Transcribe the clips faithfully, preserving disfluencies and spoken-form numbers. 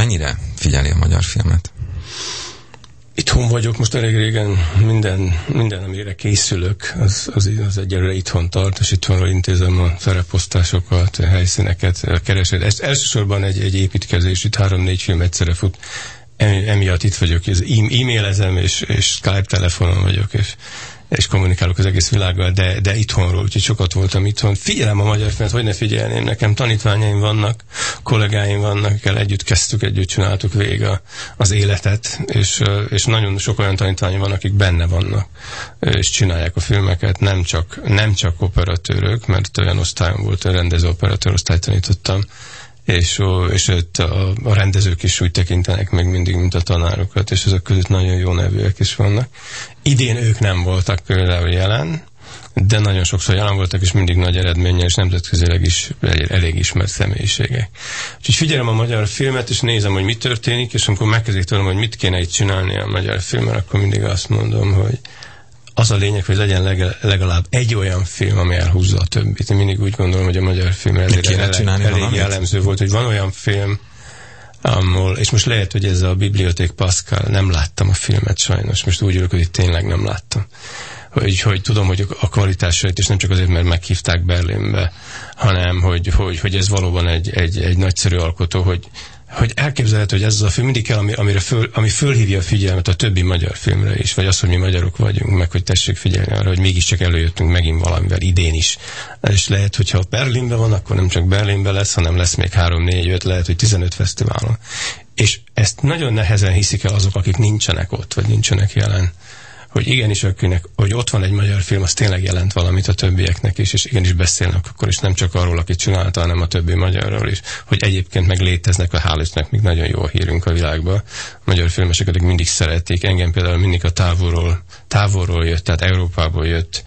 mennyire figyeli a magyar filmet? Itthon vagyok, most elég régen minden, minden amire készülök, az, az, az egyelőre itthon tart, és itthonról intézem a szereposztásokat, a helyszíneket, keresed. Ez elsősorban egy, egy építkezés, itt három-négy film egyszerre fut. Emiatt itt vagyok, e-mailezem, és, és Skype telefonon vagyok, és, és kommunikálok az egész világgal, de, de itthonról, úgyhogy sokat voltam itthon. Figyelem a magyar filmet, hogy ne figyelném, nekem tanítványaim vannak, kollégáim vannak, akikkel együtt kezdtük, együtt csináltuk végig a, az életet, és, és nagyon sok olyan tanítványom van, akik benne vannak, és csinálják a filmeket, nem csak, nem csak operatőrök, mert olyan osztályom volt, a rendező operatőr osztályt tanítottam, és, és a, a rendezők is úgy tekintenek meg mindig, mint a tanárokat, és ezek között nagyon jó nevűek is vannak. Idén ők nem voltak például jelen, de nagyon sokszor jelen voltak, és mindig nagy eredménnyel, és nemzetközileg is elég ismert személyiségek. Úgyhogy figyelem a magyar filmet, és nézem, hogy mi történik, és amikor megkezdik tőlem, hogy mit kéne itt csinálni a magyar filmmel, akkor mindig azt mondom, hogy az a lényeg, hogy legyen legalább egy olyan film, ami elhúzza a többit. Én mindig úgy gondolom, hogy a magyar film elég, elég jellemző volt, hogy van olyan film, ahol, és most lehet, hogy ez a Bibliothèque Pascal, nem láttam a filmet sajnos, most úgy ülök, hogy itt tényleg nem láttam. Hogy, hogy tudom, hogy a kvalitásait, és nem csak azért, mert meghívták Berlinbe, hanem, hogy, hogy, hogy ez valóban egy, egy, egy nagyszerű alkotó, hogy hogy elképzelhető, hogy ez az a film mindig kell, ami, amire föl, ami fölhívja a figyelmet a többi magyar filmre is, vagy az, hogy mi magyarok vagyunk, meg hogy tessék figyelni arra, hogy mégiscsak előjöttünk megint valamivel idén is. És lehet, hogyha Berlinben van, akkor nem csak Berlinben lesz, hanem lesz még három, négy, öt, lehet, hogy tizenöt fesztiválon. És ezt nagyon nehezen hiszik el azok, akik nincsenek ott, vagy nincsenek jelen. Hogy igenis, akinek, hogy ott van egy magyar film, az tényleg jelent valamit a többieknek is, és igenis beszélnek akkor is nem csak arról, akit csinálta, hanem a többi magyarról is, hogy egyébként meg léteznek, a hál' Istennek még nagyon jó a hírünk a világban. A magyar filmeseket mindig szerették, engem például mindig a távolról, távolról jött, tehát Európából jött.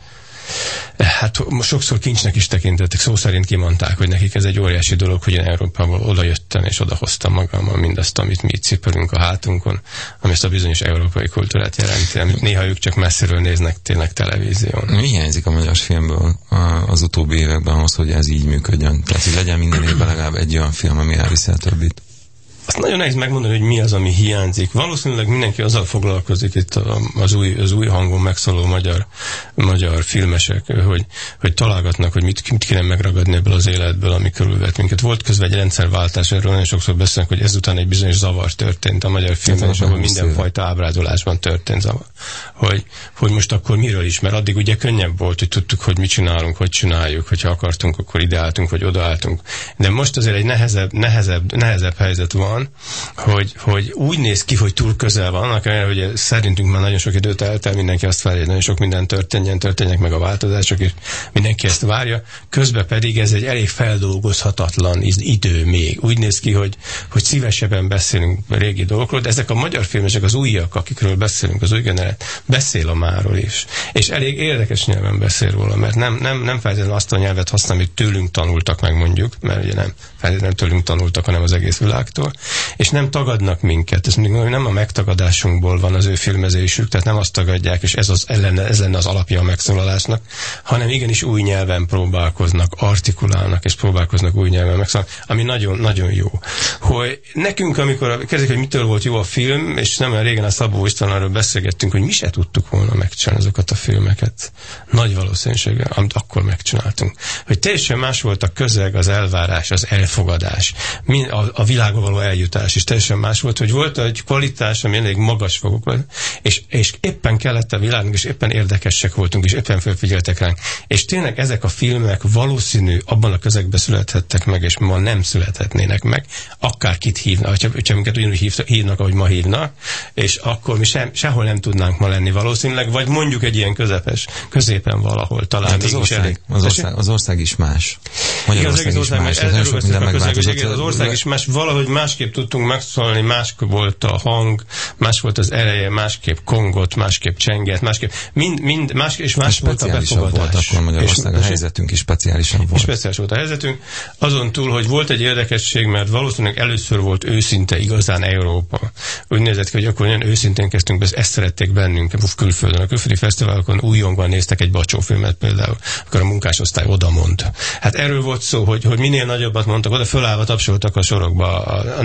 Hát sokszor kincsnek is tekintettek, szó szerint kimondták, hogy nekik ez egy óriási dolog, hogy én Európából oda jöttem, és odahoztam magammal mindazt, amit mi itt cipelünk a hátunkon, ami ezt a bizonyos európai kultúrát jelenti, amit néha ők csak messziről néznek tényleg televízión. Mi hiányzik a magyar filmből az utóbbi években ahhoz, hogy ez így működjön? Tehát, hogy legyen minden évben legalább egy olyan film, ami elviszi a többit. Azt nagyon nehéz megmondani, hogy mi az, ami hiányzik. Valószínűleg mindenki azzal foglalkozik itt az új, az új hangon megszóló magyar, magyar filmesek, hogy, hogy találgatnak, hogy mit, mit kéne megragadni ebből az életből, ami körülvet minket. Volt közben egy rendszerváltás, erről nagyon sokszor beszélnek, hogy ezután egy bizonyos zavar történt a magyar filmben, és ahol mindenfajta ábrázolásban történt zavar. Hogy, hogy most akkor miről is, mert addig ugye könnyebb volt, hogy tudtuk, hogy mit csinálunk, hogy csináljuk, hogyha akartunk, akkor ideáltunk, vagy odaálltunk. De most azért egy nehezebb, nehezebb, nehezebb helyzet van, Hogy, hogy úgy néz ki, hogy túl közel van, akár, hogy szerintünk már nagyon sok időt eltel, mindenki azt várja, hogy nagyon sok minden történjen, történjenek meg a változások, és mindenki ezt várja. Közben pedig ez egy elég feldolgozhatatlan idő még. Úgy néz ki, hogy, hogy szívesebben beszélünk a régi dolgokról, de ezek a magyar filmesek, az újak, akikről beszélünk, az új generáció, beszél a máról is. És elég érdekes nyelven beszél róla, mert nem, nem, nem feltétlenül azt a nyelvet használ, amit tőlünk tanultak meg, mondjuk, mert ugye nem feltétlenül tőlünk tanultak, hanem az egész világtól. És nem tagadnak minket. Ez nem a megtagadásunkból van az ő filmezésük, tehát nem azt tagadják, és ez, az ellen, ez lenne az alapja a megszólalásnak, hanem igenis új nyelven próbálkoznak, artikulálnak, és próbálkoznak új nyelven megszólalni, ami nagyon, nagyon jó. Hogy nekünk, amikor kezdjük, hogy mitől volt jó a film, és nem olyan régen a Szabó Istvánról beszélgettünk, hogy mi se tudtuk volna megcsinálni azokat a filmeket. Nagy valószínűséggel, amit akkor megcsináltunk. Hogy teljesen más volt a közeg, az elvárás, az elfogadás, a, a világba való eljutás is teljesen más volt, hogy volt egy kvalitás, ami elég magas fogok volt, és, és éppen kellett a világnak, és éppen érdekesek voltunk, és éppen felfigyeltek ránk. És tényleg ezek a filmek valószínű abban a közegben születhettek meg, és ma nem születhetnének meg, akár kit hívnak, hogyha, hogyha minket ugyanúgy hívnak, ahogy ma hívnak, és akkor mi sem, sehol nem tudnánk ma lenni valószínűleg, vagy mondjuk egy ilyen közepes, középen valahol talán. Hát az, ország, elég, az, ország, az ország is más. Magyarország igen, az is más. Az, az, közeg, az ország is más, valahogy másképp tudtunk megszólni, másképp volt a hang, más volt az ereje, másképp kongott, másképp csengett, másképp, mind, mind, más, és más volt a befogadás. Volt akkor Magyarország, a helyzetünk is speciálisan volt. Speciális volt a helyzetünk. Azon túl, hogy volt egy érdekesség, mert valószínűleg először volt őszinte igazán Európa. Úgy nézett ki, hogy akkor olyan őszintén kezdtünk be, ezt szerették bennünk külföldön. A külföldi fesztiválokon újongva néztek egy Bacsó filmet például, akkor a munkásosztály oda mond. Hát erről volt szó, hogy, hogy minél nagyobbat mondtak, oda fölállva tapsoltak a sorokba, és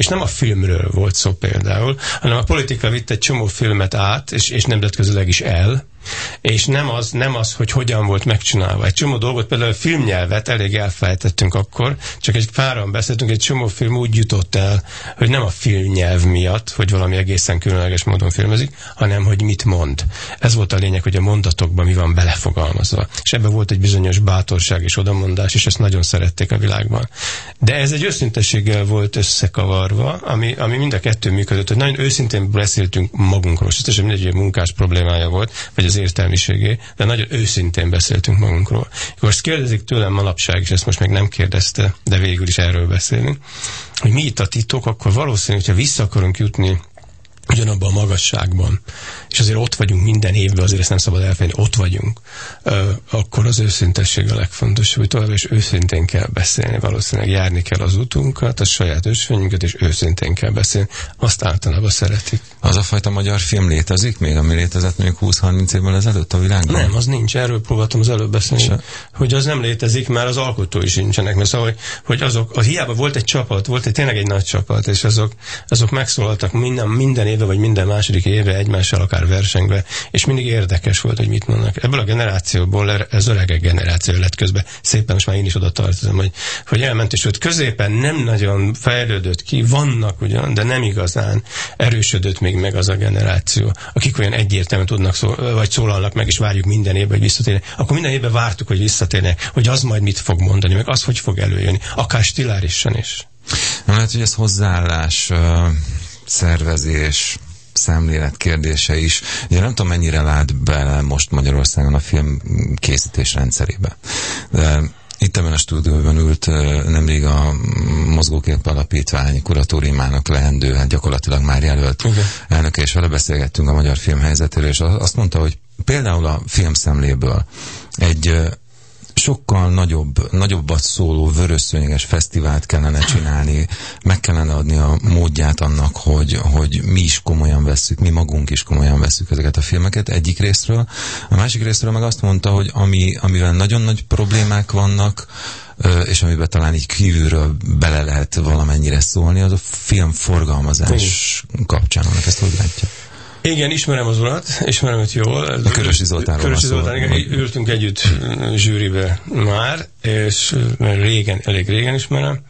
nem a filmről volt szó például, hanem a politika vitt egy csomó filmet át, és, és nemzetközileg is el, és nem az, nem az, hogy hogyan volt megcsinálva. Egy csomó dolgot, például a filmnyelvet elég elfelejtettünk akkor, csak egy páran beszéltünk, egy csomó film úgy jutott el, hogy nem a filmnyelv miatt, hogy valami egészen különleges módon filmezik, hanem hogy mit mond. Ez volt a lényeg, hogy a mondatokban mi van belefogalmazva. És ebben volt egy bizonyos bátorság és odamondás, és ezt nagyon szerették a világban. De ez egy őszintességgel volt összekavarva, ami, ami mind a kettő működött, hogy nagyon őszintén beszéltünk magunkról, és ez mindegy, hogy munkás problémája volt, vagy az értelmiségé, de nagyon őszintén beszéltünk magunkról. Akkor azt kérdezik tőlem manapság, és ezt most még nem kérdezte, de végül is erről beszélünk, hogy mi itt a titok, akkor valószínű, hogyha vissza akarunk jutni ugyanabban a magasságban, és azért ott vagyunk minden évben, azért ezt nem szabad elfelejteni, ott vagyunk, ö, akkor az őszintesség a legfontosabb, hogy tovább is őszintén kell beszélni, valószínűleg járni kell az utunkat, a saját ösvényünket, és őszintén kell beszélni. Azt általában szeretik. Az a fajta magyar film létezik még, ami létezett mondjuk húsz-harminc évvel ezelőtt a világban? Nem, az nincs. Erről próbáltam az előbb beszélni, Se. hogy az nem létezik, mert az alkotói sincsenek. Mert szóval, hogy azok, az hiába volt egy csapat, volt egy tényleg egy nagy csapat, és azok, azok megszólaltak minden, minden éve, vagy minden második éve egymással akár versengve, és mindig érdekes volt, hogy mit mondanak. Ebből a generációból, ez öregek generáció lett közben. Szépen most már én is oda tartozom, hogy, hogy elment, és ott középen nem nagyon fejlődött ki, vannak ugyan, de nem igazán erősödött még meg az a generáció, akik olyan egyértelműen tudnak szól, vagy szólalnak meg, és várjuk minden évben, hogy visszatérnek. Akkor minden évben vártuk, hogy visszatérnek, hogy az majd mit fog mondani, meg az, hogy fog előjönni, akár stilárisan is. Nem lehet, hogy ez hozzáállás, szervezés, szemlélet kérdése is. Ugye nem tudom, mennyire lát bele most Magyarországon a film készítés rendszerébe. De itt ebben a stúdióban ült nemrég a Mozgókép Alapítvány kuratóriumának leendő, hát gyakorlatilag már jelölt okay. elnöke, és vele beszélgettünk a magyar film helyzetéről, és azt mondta, hogy például a filmszemléből egy sokkal nagyobb, nagyobbat szóló vörösszőnyeges fesztivált kellene csinálni, meg kellene adni a módját annak, hogy, hogy mi is komolyan vesszük, mi magunk is komolyan vesszük ezeket a filmeket egyik részről. A másik részről meg azt mondta, hogy ami, amivel nagyon nagy problémák vannak, és amiben talán így kívülről bele lehet valamennyire szólni, az a filmforgalmazás kapcsán. Annak ezt hogy látja? Igen, ismerem az urat, ismerem őt jól. A Körösi Zoltánról Körösi Zoltán, igen, ültünk együtt zsűribe már, és régen, elég régen ismerem.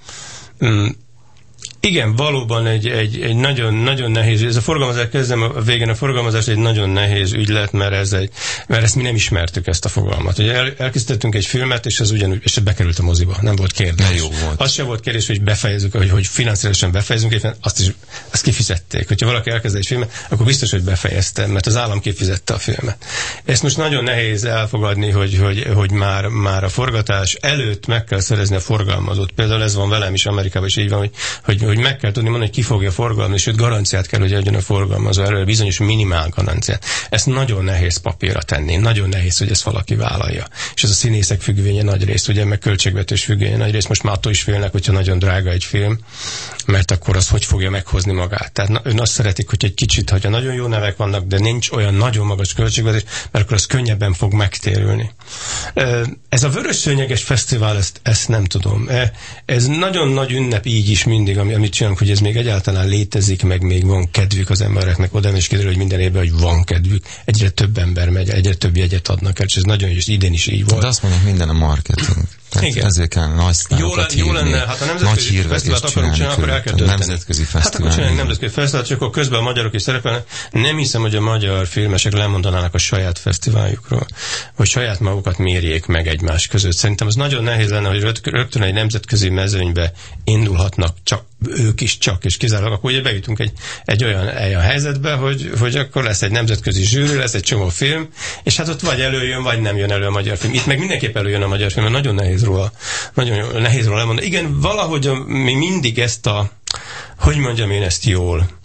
Igen, valóban egy, egy, egy nagyon, nagyon nehéz, ez a forgalmazás, kezdem a végén a forgalmazás egy nagyon nehéz ügylet, mert, ez egy, mert ezt mi nem ismertük, ezt a fogalmat. Ugye el, elkészítettünk egy filmet, és ez ugyanúgy, és bekerült a moziba, nem volt kérdés. Ne jó volt. Az sem volt kérdés, hogy befejezzük, hogy, hogy finanszírosan befejezünk, azt is azt kifizették. Hogyha valaki elkezd egy filmet, akkor biztos, hogy befejezte, mert az állam kifizette a filmet. Ezt most nagyon nehéz elfogadni, hogy, hogy, hogy már, már a forgatás előtt meg kell szerezni a forgalmazót. Például ez van velem is Amerikában is így van, hogy, hogy hogy meg kell tudni mondani, hogy ki fogja forgalmazni, sőt garanciát kell, hogy adjon a forgalmazó erről, bizonyos minimál garanciát. Ezt nagyon nehéz papírra tenni, nagyon nehéz, hogy ezt valaki vállalja. És ez a színészek függvénye nagy rész, ugye, meg költségvetés függvénye nagy rész, most már attól is félnek, hogyha nagyon drága egy film, mert akkor az hogy fogja meghozni magát. Tehát na, ön azt szeretik, hogy egy kicsit, hogyha nagyon jó nevek vannak, de nincs olyan nagyon magas költségvetés, mert akkor az könnyebben fog megtérülni. Ez a vörösszőnyeges fesztivál, ezt, ezt nem tudom. Ez nagyon nagy ünnep így is mindig, amit csinálunk, hogy ez még egyáltalán létezik, meg még van kedvük az embereknek oda, és kiderül, hogy minden évben, hogy van kedvük. Egyre több ember megy, egyre több jegyet adnak el, és ez nagyon jó, és idén is így volt. De azt mondják, minden a marketing. Tehát ezért kell nagy sztárokat hívni, jó lenne, hát a nemzetközi fesztivált akarunk csinálni, akkor el kell tölteni. Nemzetközi fesztivál. Hát akkor csinálni nemzetközi fesztivált, csak akkor közben a magyarok is szerepelnek. Nem hiszem, hogy a magyar filmesek lemondanának a saját fesztiváljukról, vagy saját magukat mérjék meg egymás között. Szerintem az nagyon nehéz lenne, hogy rögtön egy nemzetközi mezőnybe indulhatnak csak ők is csak, és kizárólag akkor ugye bejutunk egy, egy olyan, olyan helyzetbe, hogy, hogy akkor lesz egy nemzetközi zsűri, lesz egy csomó film, és hát ott vagy előjön, vagy nem jön elő a magyar film. Itt meg mindenképp előjön a magyar film, mert nagyon nehéz róla, nagyon nehéz róla elmondani. Igen, valahogy a, mi mindig ezt a, hogy mondjam én ezt jól,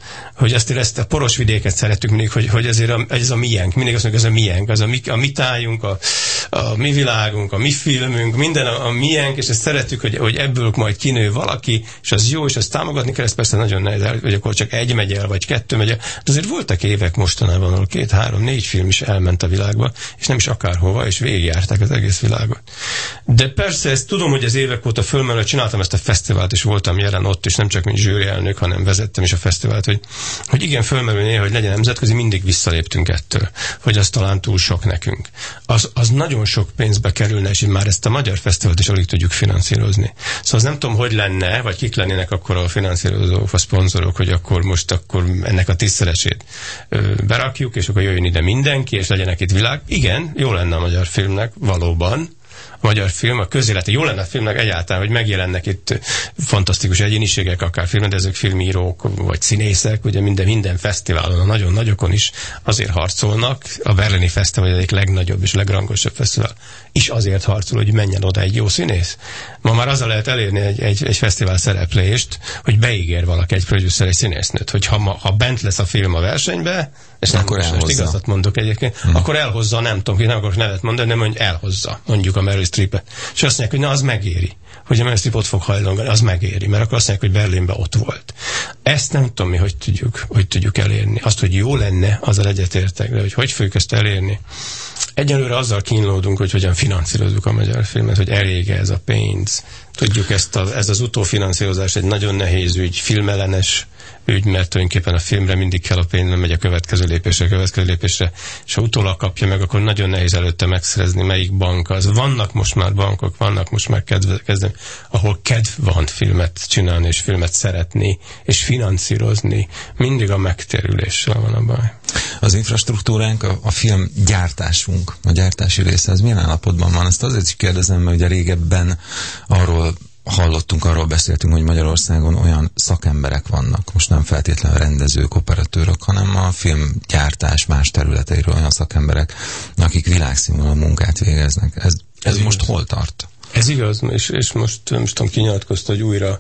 hogy ezt, ezt a poros vidéket szerettük mindig, hogy, hogy ezért a, ez a miénk, mindig azt mondjuk, ez a miénk, az a mi, a mi tájunk, a, a mi világunk, a mi filmünk, minden a, a miénk, és ezt szerettük, hogy, hogy ebből majd kinő valaki, és az jó, és azt támogatni kell, ez persze nagyon nehéz, hogy akkor csak egy megy el, vagy kettő megy el. De azért voltak évek mostanában, ahol két, három, négy film is elment a világba, és nem is akárhova, és végigjárták az egész világot. De persze, ezt tudom, hogy az évek óta fölmerül, csináltam ezt a fesztivált, és voltam jelen ott, és nem csak mint zsűri elnök, hanem vezettem is a fesztivált, hogy, hogy igen, fölmerül néha, hogy legyen nemzetközi, mindig visszaléptünk ettől, hogy az talán túl sok nekünk. Az, az nagyon sok pénzbe kerülne, és már ezt a magyar fesztivált is alig tudjuk finanszírozni. Szóval az nem tudom, hogy lenne, vagy kik lennének akkor a finanszírozók, a szponzorok, hogy akkor most akkor ennek a tízszeresét berakjuk, és akkor jöjjön ide mindenki, és legyenek itt világ. Igen, jó lenne a magyar filmnek, valóban. A magyar film, a közélete, jó lenne a filmnek egyáltalán, hogy megjelennek itt fantasztikus egyéniségek, akár filmrendezők, filmírók, vagy színészek, ugye minden, minden fesztiválon, a nagyon nagyokon is azért harcolnak. A berlini fesztivál egyik legnagyobb és legrangosabb fesztivál is azért harcol, hogy menjen oda egy jó színész. Ma már azzal lehet elérni egy, egy, egy fesztivál szereplést, hogy beígér valaki, egy producer, egy színésznőt, hogy ha, ma, ha bent lesz a film a versenybe, és nem akkor most igazat mondok egyébként, hmm. akkor elhozza, nem tudom, ki nem akarok nevet mondani, nem mondja, elhozza, mondjuk a Meryl Streep-et. És azt mondják, hogy na, az megéri. Hogy a Meryl Streep ott fog hajlongani, az megéri, mert akkor azt mondják, hogy Berlinben ott volt. Ezt nem tudom mi, hogy tudjuk, hogy tudjuk elérni. Azt, hogy jó lenne, azzal egyetértek, de hogy hogy fogjuk ezt elérni. Egyelőre azzal kínlódunk, hogy hogyan finanszírozzuk a magyar filmet, hogy elég-e ez a pénz. Tudjuk, ezt a, ez az utófinanszírozás egy nagyon nehéz ügy, filmellenes ügy, mert tulajdonképpen a filmre mindig kell a pénz, nem megy a következő lépésre, a következő lépésre, és ha utólag kapja meg, akkor nagyon nehéz előtte megszerezni, melyik bank az. Vannak most már bankok, vannak most már kezdem, ahol kedv van filmet csinálni, és filmet szeretni, és finanszírozni. Mindig a megtérüléssel van a baj. Az infrastruktúránk, a, a film gyártásunk, a gyártási része, az milyen állapotban van? Ezt azért is kérdezem, mert ugye régebben arról hallottunk, arról beszéltünk, hogy Magyarországon olyan szakemberek vannak, most nem feltétlenül rendezők, operatőrök, hanem a filmgyártás más területeiről olyan szakemberek, akik világszínvonalú munkát végeznek. Ez, ez, ez most igaz. Hol tart? Ez igaz, és, és most, most tudom, kinyilatkozta, hogy újra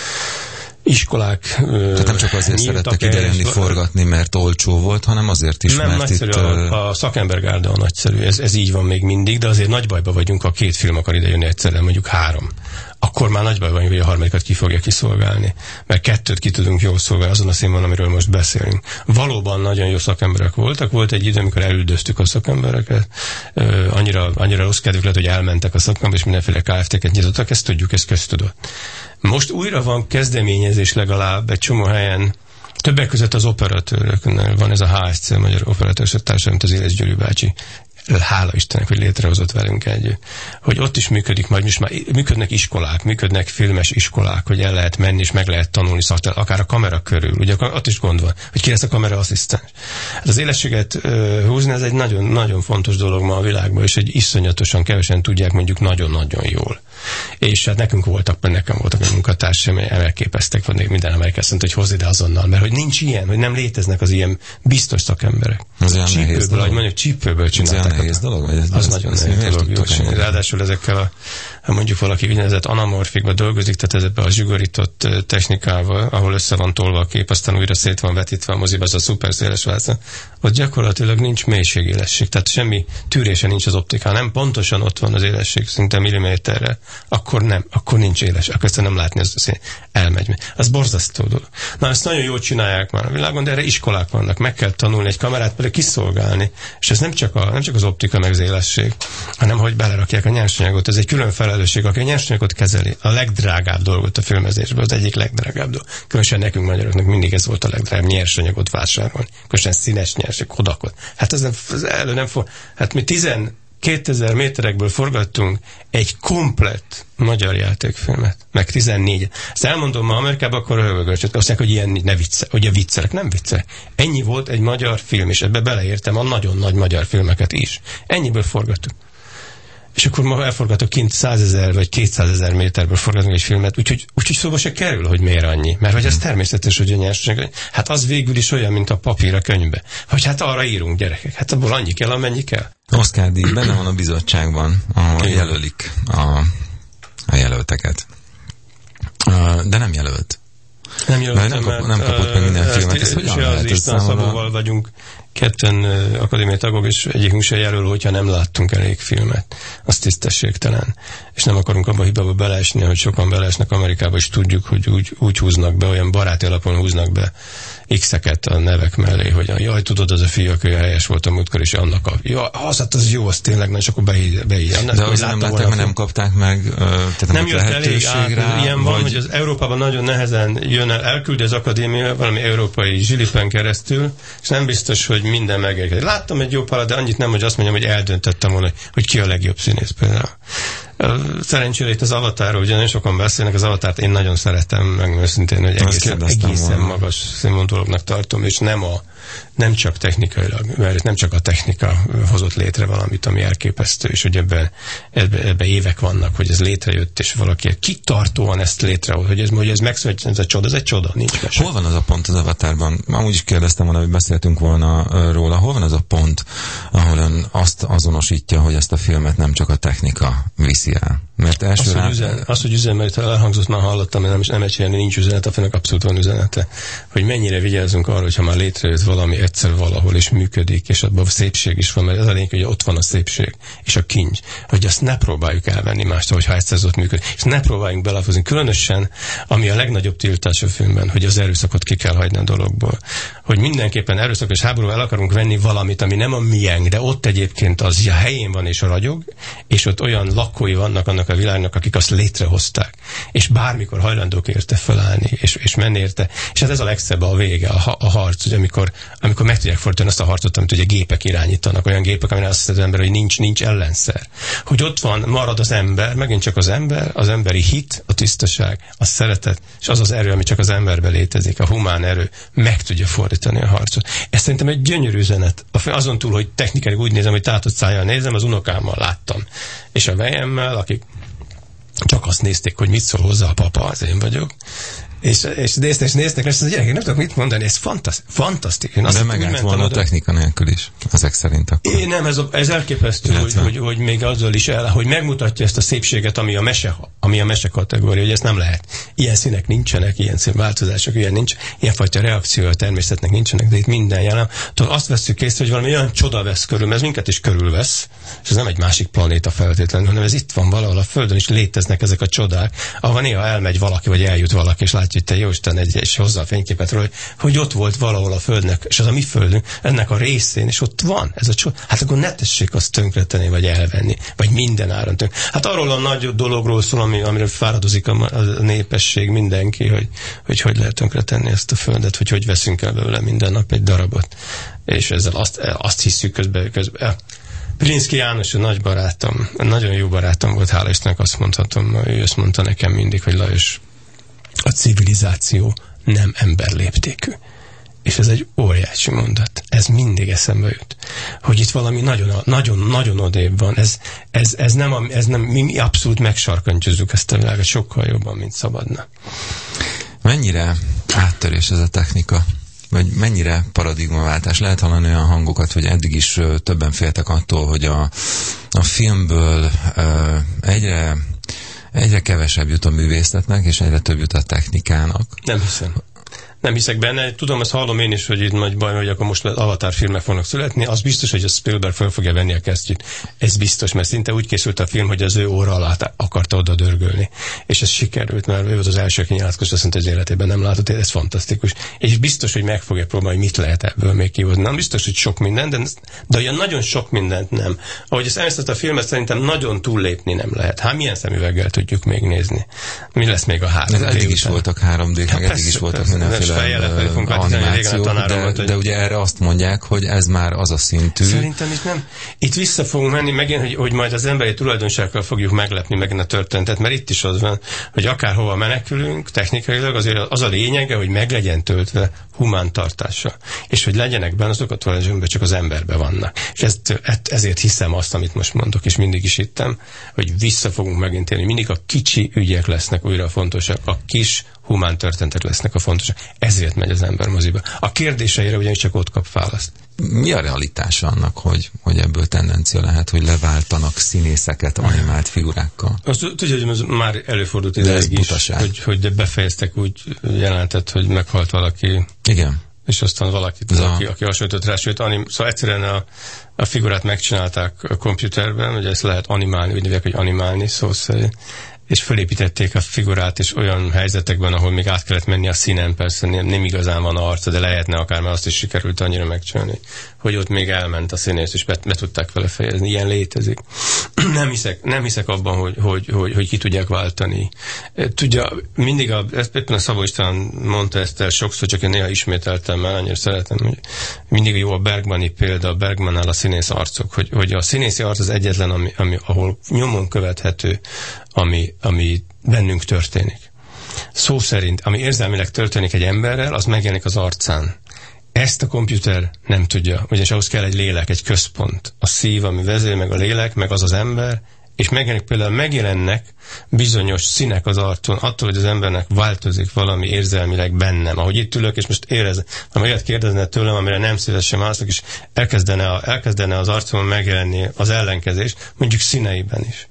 iskolák. Tehát nem csak azért szerettek idejönni forgatni, mert olcsó volt, hanem azért is, nem, mert nagyszerű, itt... A, a szakembergárda a nagyszerű, ez, ez így van még mindig, de azért nagy bajba vagyunk, ha két film akar idejönni egyszerre, mondjuk három. Akkor már nagy baj vagyunk, hogy a harmadikat ki fogja kiszolgálni. Mert kettőt ki tudunk jól szolgálni azon a színvonalon, amiről most beszélünk. Valóban nagyon jó szakemberek voltak. Volt egy idő, amikor elüldöztük a szakembereket. Uh, annyira, annyira rossz kedvük lett, hogy elmentek a szakemberek, és mindenféle ká ef té-ket nyitottak. Ezt tudjuk, ez köztudott. Most újra van kezdeményezés legalább egy csomó helyen, többek között az operatőröknél van ez a há es cé, Magyar Operatőrs Társaság, mint az Éles György bácsi. Hála Istennek, hogy létrehozott velünk egy, hogy ott is működik, majd most már működnek iskolák, működnek filmes iskolák, hogy el lehet menni, és meg lehet tanulni szakterületet, akár a kamera körül. Ugye ott is gond van, hogy ki lesz a kameraasszisztens. Hát az élességet uh, húzni, ez egy nagyon, nagyon fontos dolog ma a világban, és egy iszonyatosan kevesen tudják mondjuk nagyon-nagyon jól. És hát nekünk voltak, nekem voltak a munkatársaim, elképeztek, van minden amerikai azt mondta, hogy hozz ide azonnal, mert hogy nincs ilyen, hogy nem léteznek az ilyen biztos szakemberek. Csípőből, ahogy mondjuk, csípőből csinálták. Nehéz dolog, vagy ez az nagyon nehéz dolog. Ráadásul ezekkel a, mondjuk valaki úgynevezett anamorfikba dolgozik, tehát ezekben a zsugorított technikával, ahol össze van tolva a kép, aztán újra szét van vetítve a moziba, az a szuper széles válca, ott gyakorlatilag nincs mélységélesség, tehát semmi tűrése nincs az optikán, nem pontosan ott van az élesség, szinte milliméterre, akkor nem, akkor nincs éles, akkor ezt nem látni, az szín, elmegy. Az borzasztó dolog. Na, ezt nagyon jól csinálják már a világon, de erre iskolák vannak, meg kell tanulni egy kamerát pedig kiszolgálni, és ez nem csak, a, nem csak az optika meg az élesség, hanem hogy belerakják a nyersanyagot. Ez egy külön felelősség, aki a nyersanyagot kezeli. A legdrágább dolgot a filmezésben, az egyik legdrágább dolog. Különösen nekünk magyaroknak mindig ez volt a legdrágább, nyersanyagot vásárolni. Különösen színes nyersanyag, kodakot. Hát ez, nem, ez elő nem fog. Hát mi tizenkétezer méterekből forgattunk egy komplett magyar játékfilmet, meg tizennégy. Ezt elmondom ma Amerikában, akkor röhögölcsöt, azt mondják, hogy ilyen ne vicce, hogy a viccelek, nem viccelek. Ennyi volt egy magyar film, és ebbe beleértem a nagyon nagy magyar filmeket is. Ennyiből forgattuk. És akkor ma elforgatok kint százezer vagy kétszázezer méterből forgatunk egy filmet, úgyhogy, úgyhogy szóba se kerül, hogy miért annyi. Mert hogy ez természetes, hogy a nyersanyag, hát az végül is olyan, mint a papír a könyvbe. Hogy hát arra írunk, gyerekek, hát abból annyi kell, amennyi kell. Oscar díj benne van a bizottságban, ahol jelölik a, a jelölteket. De nem jelölt. Nem jelöltem, nem, mert kap, nem kapott meg minden filmet. Ez hogyan lehet? Az István Szabóval vagyunk ketten akadémiai tagok, és egyikünk se jelöl, hogyha nem láttunk elég filmet. Az tisztességtelen. És nem akarunk abba a hibába beleesni, hogy sokan beleesnek Amerikába, és tudjuk, hogy úgy, úgy húznak be, olyan baráti alapon húznak be X-eket a nevek mellé, hogy jaj, tudod, az a fiú, aki helyes volt a múltkor, és annak a... Ja, az, hát az jó, az tényleg, és akkor beír. De az nem látták, mert nem kapták meg, tehát nem jött elég át, rá, ilyen van, vagy... hogy az Európában nagyon nehezen jön el, elküldi az akadémia valami európai zsilipen keresztül, és nem biztos, hogy minden megérkezik. Láttam egy jó párat, de annyit nem, hogy azt mondjam, hogy eldöntöttem volna, hogy ki a legjobb színész például. Szerencsére itt az Avatarról, ugye nagyon sokan beszélnek, az Avatárt én nagyon szeretem, meg őszintén, hogy egészen, egészen magas színvonalú dolognak tartom, és nem a nem csak technikailag, mert nem csak a technika hozott létre valamit, ami elképesztő, és hogy ebben, ebben, ebben évek vannak, hogy ez létrejött, és valaki kitartóan ezt létrehoz, hogy ez, hogy ez megszületett, ez a csoda, ez egy csoda, nincs mese. Hol van az a pont az Avatarban? Amúgy is kérdeztem volna, hogy beszéltünk volna róla. Hol van az a pont, ahol ön azt azonosítja, hogy ezt a filmet nem csak a technika viszi el? Mert első az, rá... hogy üzen, az, hogy üzen, mert elhangzott, már hallottam, mert nem, nem egyszerűen nincs üzenet, a fennek abszolút van üzenete, hogy mennyire vigyázzunk arra, hogyha már létrejött valami egyszer valahol, és működik, és abban a szépség is van, mert ez a lényeg, hogy ott van a szépség, és a kincs, hogy azt ne próbáljuk elvenni mástól, hogyha egyszer ott működik, és ne próbáljunk belafozni. Különösen, ami a legnagyobb tiltás a filmben, hogy az erőszakot ki kell hagyni a dologból. Hogy mindenképpen erőszakos háborúval el akarunk venni valamit, ami nem a miénk, de ott egyébként az a helyén van és a ragyog, és ott olyan lakói vannak annak a világnak, akik azt létrehozták, és bármikor hajlandók érte felállni, és, és menni érte. És hát ez a legszebb a vége, a, a harc, hogy amikor, amikor meg tudják fordítani azt a harcot, amit ugye gépek irányítanak, olyan gépek, amire azt az ember, hogy nincs, nincs ellenszer. Hogy ott van, marad az ember, megint csak az ember, az emberi hit, a tisztaság, a szeretet, és az az erő, ami csak az emberben létezik, a humán erő, meg tudja fordítani a harcot. Ez szerintem egy gyönyörű üzenet. Azon túl, hogy technikailag úgy nézem, hogy tátott szájjal nézem, az unokámmal láttam. És a vejemmel, akik csak azt nézték, hogy mit szól hozzá a papa, az én vagyok. És, és néztek, és néztek, és a gyerekek nem tudok mit mondani, ez fantasztikus. fantasztikus. De megállt volna a technika nélkül is, ezek szerint akkor. Én nem, ez, a, ez elképesztő, hogy, hogy, hogy még azzal is el, hogy megmutatja ezt a szépséget, ami a mese, ami a mese kategória, hogy ezt nem lehet. Ilyen színek nincsenek, ilyen színváltozások, ilyen nincs, ilyenfajta reakció a természetnek nincsenek, de itt minden jelen. Tehát azt vesszük észre, hogy valami olyan csoda vesz körül, ez minket is körülvesz, és ez nem egy másik planéta feltétlenül, hanem ez itt van valahol a Földön, is léteznek ezek a csodák, ahol néha elmegy valaki, vagy eljut valaki, és látja, hogy te jóisten egy, és hozzá a fényképet róla, hogy ott volt valahol a Földnek, és az a mi Földünk, ennek a részén, és ott van ez a csoda. Hát akkor ne tessék azt tönkretenni, vagy elvenni, vagy minden áron tönk. Hát arról a nagy dologról szól, ami, amiről fáradozik a, a népesség, mindenki, hogy, hogy hogy lehet tönkretenni ezt a Földet, hogy hogy veszünk el belőle minden nap egy darabot. És ezzel azt, azt hiszük közben, közben. Pilinszky János, a nagy barátom, nagyon jó barátom volt, hála Istennek, azt mondhatom, ő azt mondta nekem mindig, hogy Lajos, a civilizáció nem emberléptékű. És ez egy óriási mondat. Ez mindig eszembe jut. Hogy itt valami nagyon, nagyon, nagyon odébb van. Ez, ez, ez nem, a, ez nem, mi, mi abszolút megsarkantyúzzuk ezt a világot sokkal jobban, mint szabadna. Mennyire áttörés ez a technika? Vagy mennyire paradigmaváltás? Lehet hallani olyan hangokat, hogy eddig is uh, többen féltek attól, hogy a, a filmből uh, egyre, egyre kevesebb jut a művészetnek, és egyre több jut a technikának. Nem hiszem. Nem hiszek benne. Tudom, ezt hallom én is, hogy itt nagy baj, hogy akkor most Avatar filmek fognak születni. Az biztos, hogy a Spielberg fel fogja venni a kesztyűt. Ez biztos, mert szinte úgy készült a film, hogy az ő óra alá akarta oda dörgölni. És ez sikerült, mert ő volt az első, aki nyilatkozott, azt mondta, hogy az életében nem látott, ez fantasztikus. És biztos, hogy meg fogja próbálni, hogy mit lehet ebből még kihozni. Nem biztos, hogy sok minden, de, de olyan nagyon sok mindent nem. Ahogy ezt elmészett a filmet, szerintem nagyon túllépni nem lehet. Hát milyen szemüveggel tudjuk még nézni? Mi lesz még a három dé? Eddig is voltak három dé, meg eddig is voltak mindenféle animációk, de, de ugye erre azt mondják, hogy ez már az a szintű. Szerintem itt nem. Itt vissza fogunk menni megint, hogy, hogy majd az emberi tulajdonsággal fogjuk meglepni megint a történetet, mert itt is az van, hogy akárhova menekülünk, technikailag azért az a lényege, hogy meg legyen töltve humán tartása. És hogy legyenek benne azok a tulajdonságban, csak az emberben vannak. És ezt, ezért hiszem azt, amit most mondok, és mindig is hittem, hogy vissza fogunk megint élni. Mindig a kicsi ügyek lesznek újra fontosak. A kis humán történetek lesznek a fontosak. Ezért megy az ember moziba. A kérdéseire ugyanis csak ott kap választ. Mi a realitása annak, hogy, hogy ebből tendencia lehet, hogy leváltanak színészeket animált figurákkal? Azt tudja, hogy ez már előfordult ideig is, hogy, hogy befejeztek úgy jelenetet, hogy meghalt valaki. Igen. És aztán valakit, aki, aki hasonlított rá, sőt, anim, szóval egyszerűen a, a figurát megcsinálták a komputerben, hogy ezt lehet animálni, úgy nevek, hogy animálni, szó szerint, és fölépítették a figurát, és olyan helyzetekben, ahol még át kellett menni a színen, persze nem, nem igazán van arca, de lehetne akár, mert azt is sikerült annyira megcsinálni, hogy ott még elment a színész, és be, be tudták vele fejezni. Ilyen létezik. nem, hiszek, nem hiszek abban, hogy, hogy, hogy, hogy ki tudják váltani. Tudja, mindig a, ezt éppen a Szabó István mondta ezt el sokszor, csak én néha ismételtem, mert annyira szeretem, hogy mindig jó a Bergmani példa, a Bergmannál a színész arcok, hogy, hogy a színészi arc az egyetlen, ami, ami, ahol nyomon követhető, ami, ami bennünk történik. Szó szerint, ami érzelmileg történik egy emberrel, az megjelenik az arcán. Ezt a komputer nem tudja, ugyanis ahhoz kell egy lélek, egy központ. A szív, ami vezér, meg a lélek, meg az az ember, és megjelenik, például megjelennek bizonyos színek az arcon, attól, hogy az embernek változik valami érzelmileg bennem. Ahogy itt ülök, és most érezem, ha olyat kérdezne tőlem, amire nem szívesen válaszolok, és elkezdene, a, elkezdene az arcomon megjelenni az ellenkezés, mondjuk színeiben is.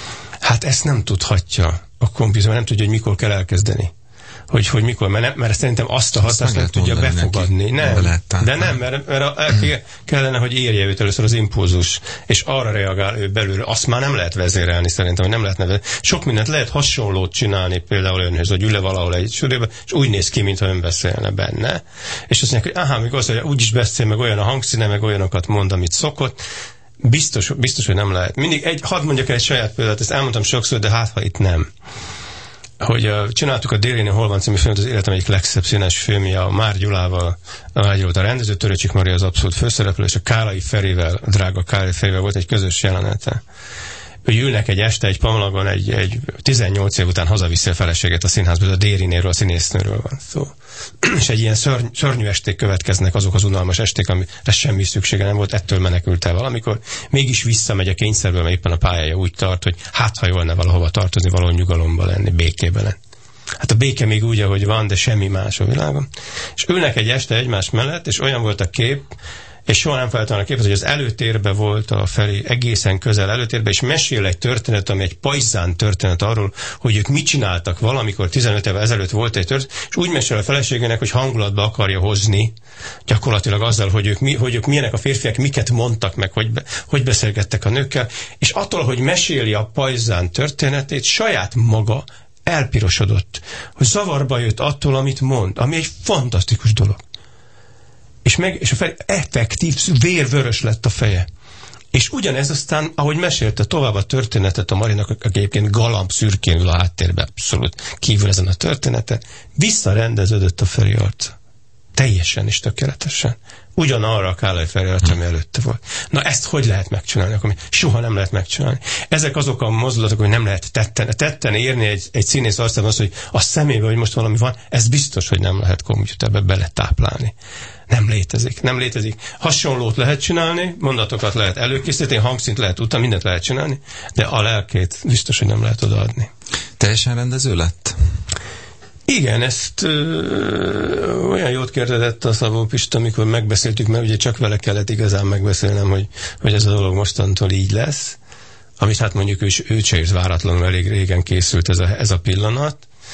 Hát ezt nem tudhatja a komputer, nem tudja, hogy mikor kell elkezdeni. Hogy, hogy mikor, mert, nem, mert szerintem azt a hatást nem tudja befogadni. Nem, de nem, mert, mert el kellene, hogy érje őt először az impulzus, és arra reagál ő belőle. Azt már nem lehet vezérelni szerintem, hogy nem lehetne vezérelni. Sok mindent lehet hasonlót csinálni például önhöz, hogy ül le valahol egy stúdióban, és úgy néz ki, mintha ön beszélne benne. És azt mondják, hogy aha, még az, hogy úgyis beszél, meg olyan a hangszíne, meg olyanokat mond, amit szokott. Biztos, biztos, hogy nem lehet. Mindig egy, hadd mondjak egy saját példát, ezt elmondtam sokszor, de hát, ha itt nem. Hogy uh, csináltuk a Délénél Hol van című filmet, az életem egyik legszebb színes filmje, a Már Gyulával, a Már Gyula, a rendező, Törőcsik Maria az abszolút főszereplő, és a Kálai Ferivel, a drága Kálai Ferivel volt egy közös jelenete. Hogy ülnek egy este egy pamlagon, egy, egy tizennyolc év után hazaviszi a feleséget a színházból, a Dérinéről, a színésznőről van szó. És egy ilyen szörny, szörnyű esték következnek, azok az unalmas esték, amire semmi szüksége nem volt, ettől menekült el valamikor. Mégis visszamegy a kényszerből, mert éppen a pályája úgy tart, hogy hát ha jól ne valahova tartozni, valahol nyugalomba lenni, békében lenni. Hát a béke még úgy, ahogy van, de semmi más a világon. És ülnek egy este egymás mellett, és olyan volt a kép, és soha nem felejtem a képet, hogy az előtérbe volt a felé, egészen közel előtérbe, és mesél egy történet, ami egy pajzán történet arról, hogy ők mit csináltak valamikor, tizenöt évvel ezelőtt volt egy történet, és úgy mesél a feleségének, hogy hangulatba akarja hozni, gyakorlatilag azzal, hogy ők, mi, hogy ők milyenek a férfiak, miket mondtak meg, hogy, be, hogy beszélgettek a nőkkel, és attól, hogy meséli a pajzán történetét, saját maga elpirosodott, hogy zavarba jött attól, amit mond, ami egy fantasztikus dolog. És, meg, és a fej, effektív, vérvörös lett a feje. És ugyanez aztán, ahogy mesélte tovább a történetet a Marinak, aki egyébként galamb szürkén ül a háttérben, abszolút kívül ezen a történeten, visszarendeződött a Feri arca. Teljesen és tökéletesen. Ugyanarra a Kálai Feri arca, ami előtte volt. Na ezt hogy lehet megcsinálni? Akkor soha nem lehet megcsinálni. Ezek azok a mozdulatok, hogy nem lehet tetten, tetten érni egy, egy színész arcában az, hogy a szemébe, hogy most valami van, ez biztos, hogy nem lehet komputerbe beletáplálni. Nem létezik, nem létezik. Hasonlót lehet csinálni, mondatokat lehet előkészíteni, hangszint lehet utána, mindent lehet csinálni, de a lelkét biztos, hogy nem lehet odaadni. Teljesen rendező lett? Igen, ezt ö, olyan jót kérdezett a Szabó Pista, amikor megbeszéltük, mert ugye csak vele kellett igazán megbeszélnem, hogy, hogy ez a dolog mostantól így lesz, amit hát mondjuk ő, ő se ért váratlanul, elég régen készült ez a, ez a pillanat,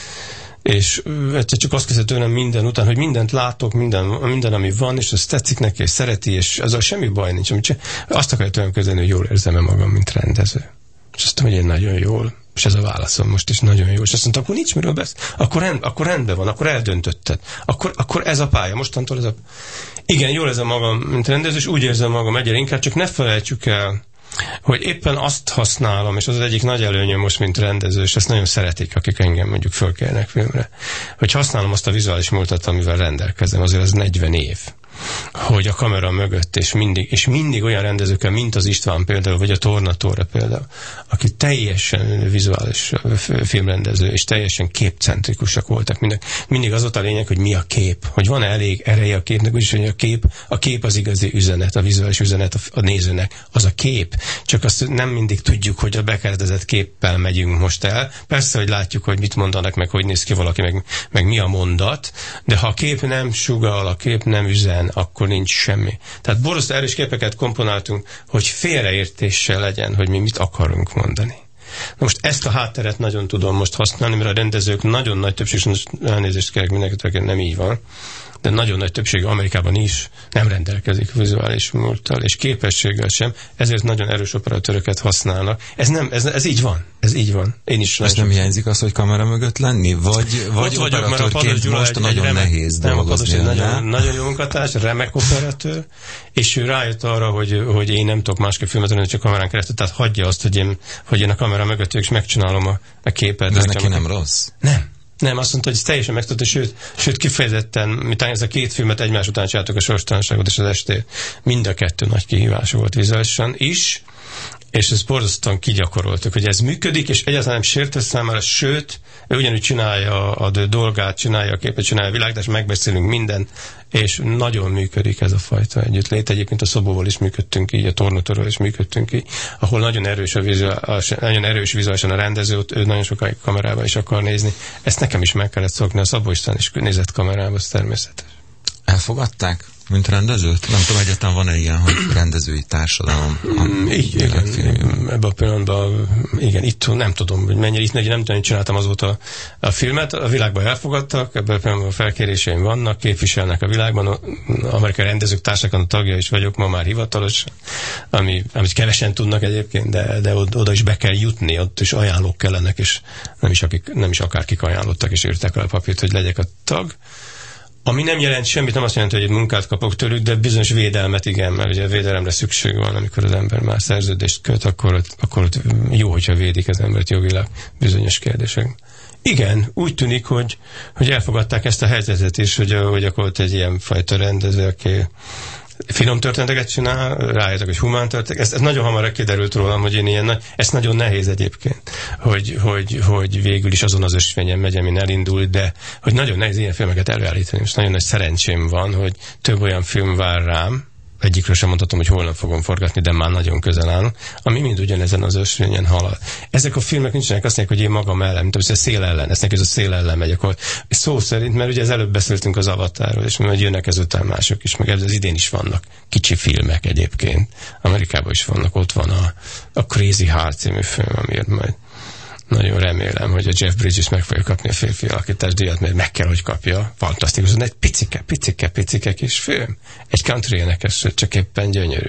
és egyszer csak azt kezdett tőlem minden után, hogy mindent látok, minden, minden ami van, és ez tetszik neki, és szereti, és ezzel semmi baj nincs. Amit azt akarja tőlem közölni, hogy jól érzem-e magam, mint rendező. És azt mondom, hogy én nagyon jól, és ez a válaszom most is nagyon jó. És azt mondta, akkor nincs miről beszélni, akkor, rend, akkor rendben van, akkor eldöntötted. Akkor, akkor ez a pálya, mostantól ez a... Igen, jól érzem magam, mint rendező, és úgy érzem magam egyre inkább, csak ne felejtsük el, hogy éppen azt használom, és az az egyik nagy előnyöm most, mint rendező, és ezt nagyon szeretik, akik engem mondjuk fölkérnek filmre, hogy használom azt a vizuális múltat, amivel rendelkezem, azért az negyven év. hogy a kamera mögött, és mindig, és mindig olyan rendezőkkel, mint az István például, vagy a Tornatóra például, aki teljesen vizuális filmrendező, és teljesen képcentrikusak voltak. Mindig, mindig az volt a lényeg, hogy mi a kép, hogy van-e elég ereje a képnek, úgyis, hogy a kép, a kép az igazi üzenet, a vizuális üzenet a, a nézőnek, az a kép. Csak azt nem mindig tudjuk, hogy a bekeretezett képpel megyünk most el. Persze, hogy látjuk, hogy mit mondanak, meg hogy néz ki valaki, meg, meg mi a mondat, de ha a kép nem sugall, a kép nem üzen, akkor nincs semmi. Tehát borzasztó erős képeket komponáltunk, hogy félreértéssel legyen, hogy mi mit akarunk mondani. Na most ezt a hátteret nagyon tudom most használni, mert a rendezők nagyon nagy többség, elnézést kérek mindenkitől, nem így van, de nagyon nagy többség Amerikában is nem rendelkezik vizuális múlttal, és képességgel sem, ezért nagyon erős operatőröket használnak. Ez nem, ez, ez így van. Ez így van. Én is. És nem hiányzik az, hogy kamera mögött lenni? Vagy, vagy operatőrként most nagyon remek, nehéz dolgozni. Nagyon, nagyon jó munkatárs, remek operatőr, és ő rájött arra, hogy, hogy én nem tudok másképp filmet tenni, csak kamerán keresztül, tehát hagyja azt, hogy én, hogy én a kamera mögött és megcsinálom a, a képet. De ez neki nem rossz? Nem. Nem, azt mondta, hogy ez teljesen megtudta, sőt, sőt kifejezetten, miután ez a két filmet egymás után csináltuk, a Sorstalanságot és az Estét, mind a kettő nagy kihívás volt vizuálisan is, és ezt borzasztóan kigyakoroltuk, hogy ez működik, és egyáltalán nem sértő számára, sőt, ő ugyanúgy csinálja a dolgát, csinálja a képet, csinálja a világot, és megbeszélünk mindent, és nagyon működik ez a fajta együttlét. Egyébként a Szobóval is működtünk így, a Tornatóról is működtünk így, ahol nagyon erős, a vizuális, nagyon erős vizuálisan a rendező, ott ő nagyon sokáig kamerába is akar nézni. Ezt nekem is meg kellett szokni, a Szabó István is nézett kamerába, ez természetes. Elfogadták? Mint rendezőt? Nem tudom, egyáltalán van-e ilyen, hogy rendezői társadalom? Mm, így, igen, ebben a pillanatban, igen, itt nem tudom, hogy mennyire, itt nem tudom, hogy csináltam azóta a filmet, a világban elfogadtak, ebben a pillanatban felkéréseim vannak, képviselnek a világban, az amerikai rendezők társadalom tagja is vagyok, ma már hivatalos, ami, amit kevesen tudnak egyébként, de, de oda is be kell jutni, ott is ajánlók kellenek, és nem is, akik, nem is akárkik ajánlottak, és írták el a papírt, hogy legyek a tag. Ami nem jelent semmit, nem azt jelenti, hogy egy munkát kapok tőlük, de bizonyos védelmet igen, mert ugye a védelemre szükség van, amikor az ember már szerződést köt, akkor ott, akkor ott jó, hogyha védik az embert jogilag bizonyos kérdések. Igen, úgy tűnik, hogy, hogy elfogadták ezt a helyzetet is, hogy, hogy akkor ott egy ilyen fajta rendező, aki finom történeteket csinál, rájöttek, hogy humán történet. Ez, ez nagyon hamar kiderült rólam, hogy én ilyen, ez nagyon nehéz egyébként, hogy, hogy, hogy végül is azon az ösvényen megy, amin elindult, de hogy nagyon nehéz ilyen filmeket előállítani. Most nagyon nagy szerencsém van, hogy több olyan film vár rám, egyikről sem mondhatom, hogy holnap fogom forgatni, de már nagyon közel állunk, ami mind ugyanezen az ösvényen halad. Ezek a filmek nincsenek azt mondják, hogy én magam ellen, mint hogy a szél ellen, ezt neki ez a szél ellen megy, akkor szó szerint, mert ugye az előbb beszéltünk az Avatarról, és majd jönnek ezután mások is, meg az idén is vannak kicsi filmek egyébként. Amerikában is vannak, ott van a, a Crazy Heart című film, amiért majd nagyon remélem, hogy a Jeff Bridges meg fogja kapni a férfi alakítás díjat, mert meg kell, hogy kapja. Fantasztikus, de egy picike, picike, picike kis film. Egy country énekes, csak éppen gyönyörű.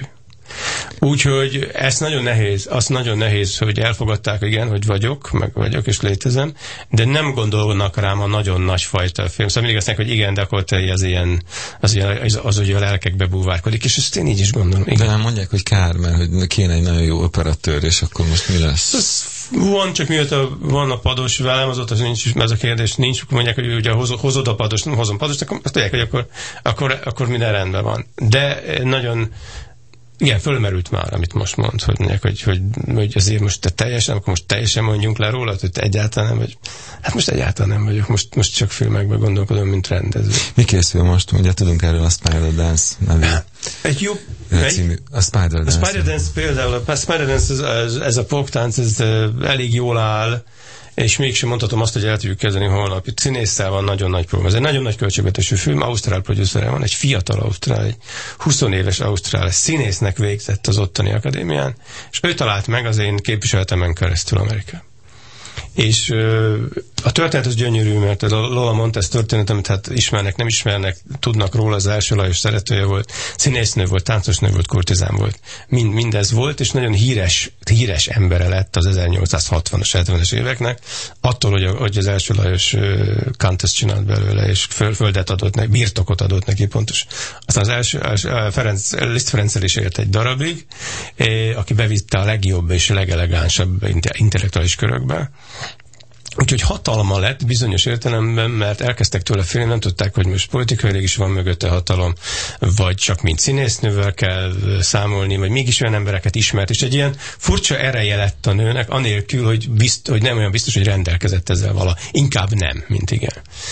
Úgyhogy ez nagyon nehéz, azt nagyon nehéz, hogy elfogadták, igen, hogy vagyok, meg vagyok, és létezem, de nem gondolnak rám a nagyon nagy fajta film. Szóval mindig azt mondják, hogy igen, de akkor te az ilyen, az, ilyen, az, az ugye a lelkekbe búvárkodik, és ezt én így is gondolom. Igen. De nem mondják, hogy kár, mert hogy kéne egy nagyon jó operatőr, és akkor most mi lesz? Ez van, csak mióta van a pados velem, azóta az nincs, ez a kérdés nincs, akkor mondják, hogy ugye hozod a padost, nem hozom padost, akkor azt tudják, hogy akkor, akkor, akkor minden rendben van. De nagyon igen, fölmerült már, amit most mond, hogy mondják, hogy, hogy, hogy azért most te teljesen, akkor most teljesen mondjunk le róla, hogy te egyáltalán nem vagy. Hát most egyáltalán nem vagyok, most, most csak filmekben gondolkodom, mint rendező. Mi készül most? Ugye tudunk erről a Spider-Dance nevű. Egy jó... Című, a Spider-Dance. A Spider-Dance például, a Spider-Dance, ez, ez, ez a poptánc, ez elég jól áll, és mégsem mondhatom azt, hogy el tudjuk kezdeni holnap. Itt színésszel van nagyon nagy probléma. Ez egy nagyon nagy költségvetésű film, ausztrál producere van, egy fiatal ausztrál, egy húsz éves ausztrál színésznek végzett az ottani akadémián, és ő talált meg az én képviseletemen keresztül Amerikában. És ö, a történet az gyönyörű, mert a Lola Montez történet, amit hát ismernek, nem ismernek, tudnak róla, az első Lajos szeretője volt, színésznő volt, táncosnő volt, kurtizán volt. Mind, mindez volt, és nagyon híres, híres embere lett az ezernyolcszázhatvanas, hetvenes éveknek, attól, hogy, a, hogy az első Lajos Countess csinált belőle, és föl, földet adott neki, birtokot adott neki pontos. Aztán az első, Ferenc, Liszt Ferenccel is élt egy darabig, eh, aki bevitte a legjobb és legelegánsabb intellektuális körökbe. Úgyhogy hatalma lett bizonyos értelemben, mert elkezdtek tőle félni, nem tudták, hogy most politikailag is van mögötte hatalom, vagy csak mint színésznővel kell számolni, vagy mégis olyan embereket ismert, és egy ilyen furcsa ereje lett a nőnek, anélkül, hogy, bizt, hogy nem olyan biztos, hogy rendelkezett ezzel vala. Inkább nem, mint igen.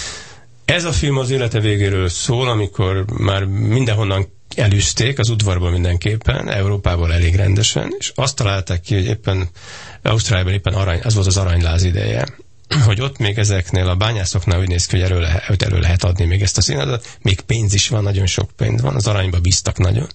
Ez a film az élete végéről szól, amikor már mindenhonnan elűzték, az udvarból mindenképpen, Európából elég rendesen, és azt találták ki, hogy éppen Ausztráliában éppen arany, az volt az aranyláz ideje, hogy ott még ezeknél a bányászoknál úgy néz ki, hogy elő lehet, elő lehet adni még ezt a színházat, még pénz is van, nagyon sok pénz van, az aranyba bíztak nagyon.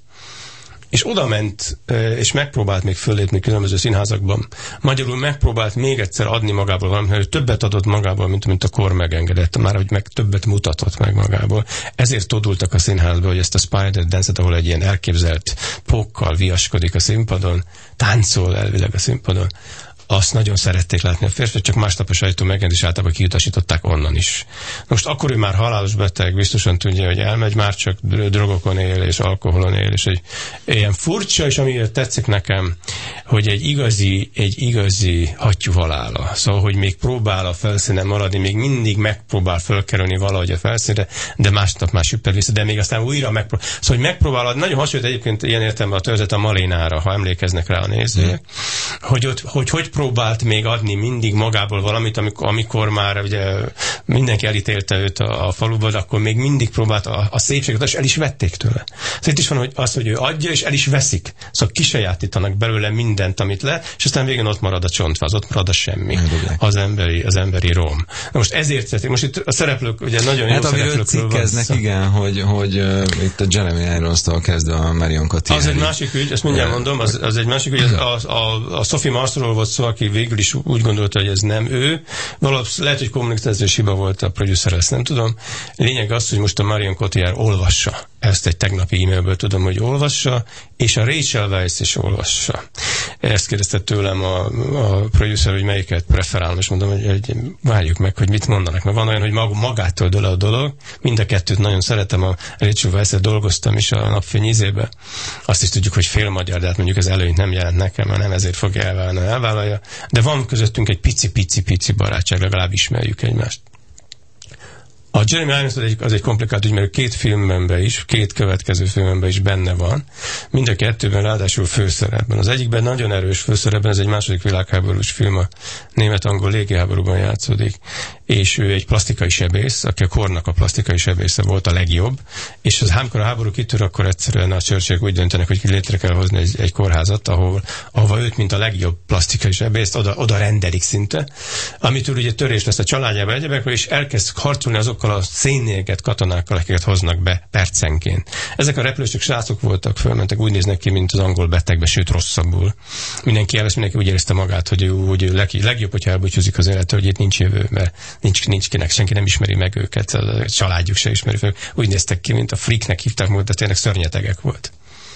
És oda ment, és megpróbált még föllépni különböző színházakban. Magyarul megpróbált még egyszer adni magából valamit, mert többet adott magából, mint, mint a kor megengedett, már hogy meg többet mutatott meg magából. Ezért todultak a színházba, hogy ezt a Spider Dance-et, ahol egy ilyen elképzelt pókkal viaskodik a színpadon, táncol elvileg a színpadon, azt nagyon szerették látni a férfiak, csak másnap a sajtó megjelent, és általában kiutasították onnan is. Most akkor ő már halálos beteg, biztosan tudja, hogy elmegy, már csak drogokon él, és alkoholon él, és egy ilyen furcsa, és amiért tetszik nekem, hogy egy igazi, egy igazi hattyú halála. Szóval, hogy még próbál a felszínen maradni, még mindig megpróbál fölkerülni valahogy a felszínre, de másnap már süpped vissza, de még aztán újra megpróbál. Szóval, hogy megpróbál, nagyon hasonlít egyébként ilyen értelemben a törzset a Malénára, ha emlékeznek rá a nézők, mm. hogy, ott, hogy hogy próbált még adni mindig magából valamit, amikor, amikor már ugye mindenki elítélte őt a, a faluban, akkor még mindig próbált a, a szépséget, és el is vették tőle. Szóval itt is van, hogy az, hogy ő adja, és el is veszik. Szóval kisajátítanak belőle mindent, amit le, és aztán végén ott marad a csontváz, ott marad a semmi. Az emberi, az emberi rom. Na most ezért szeretik. Most itt a szereplők, ugye nagyon hát, jó szereplőkről van szó. Igen, hogy, hogy uh, itt a Jeremy Irons-tól kezdve a Marion Cotillard. Az egy másik ügy, ezt mindjárt mondom, az, az egy másik ügy, az, a, a, a Sophie Marceauról volt szó, aki végül is úgy gondolta, hogy ez nem ő. Valószínűleg lehet, hogy kommunikációs hiba volt a producer, ezt nem tudom. Lényeg az, hogy most a Marion Cotillard olvassa. Ezt egy tegnapi e-mailből tudom, hogy olvassa, és a Rachel Weisz is olvassa. Ezt kérdezte tőlem a, a producer, hogy melyiket preferálom, és mondom, hogy, hogy várjuk meg, hogy mit mondanak. Mert van olyan, hogy mag, magától dől a dolog. Mind a kettőt nagyon szeretem, a Rachel Weisz-et dolgoztam is a Napfény ízébe. Azt is tudjuk, hogy fél magyar, de hát mondjuk ez előnyt nem jelent nekem, mert nem ezért fogja elvállalni, elvállalja. De van közöttünk egy pici-pici-pici barátság, legalább ismerjük egymást. A Jeremy Irons az egy, az egy komplikált ügy, mert két filmben is, két következő filmben is benne van. Mind a kettőben ráadásul főszerepben. Az egyikben nagyon erős főszerepben, ez egy második világháborús film, a német-angol légiháborúban játszódik, és ő egy plastikai sebész, aki a kornak a plastikai sebésze volt a legjobb, és az amikor a háború kitör, akkor egyszerűen a Churchill-ek úgy döntenek, hogy létre kell hozni egy, egy kórházat, ahol, ahova őt, mint a legjobb plastikai sebészt, oda, oda rendelik szinte, amitől ugye törés lesz a családjába egyebekről, és elkezd harcolni azokkal a szénnéget katonákkal, akiket hoznak be percenként. Ezek a repülősök srácok voltak, fölmentek, úgy néznek ki, mint az angol betegbe, sőt rosszabbul. Mindenki elvesz, mindenki úgy érezte magát, hogy ő, hogy ő leg, legjobb, hogyha elbúcsúzik az életre, hogy itt nincs jövő, mert nincs, nincs kinek, senki nem ismeri meg őket, a családjuk se ismeri fel. Úgy néztek ki, mint a freaknek hívták magukat, de tényleg szörnyetegek volt.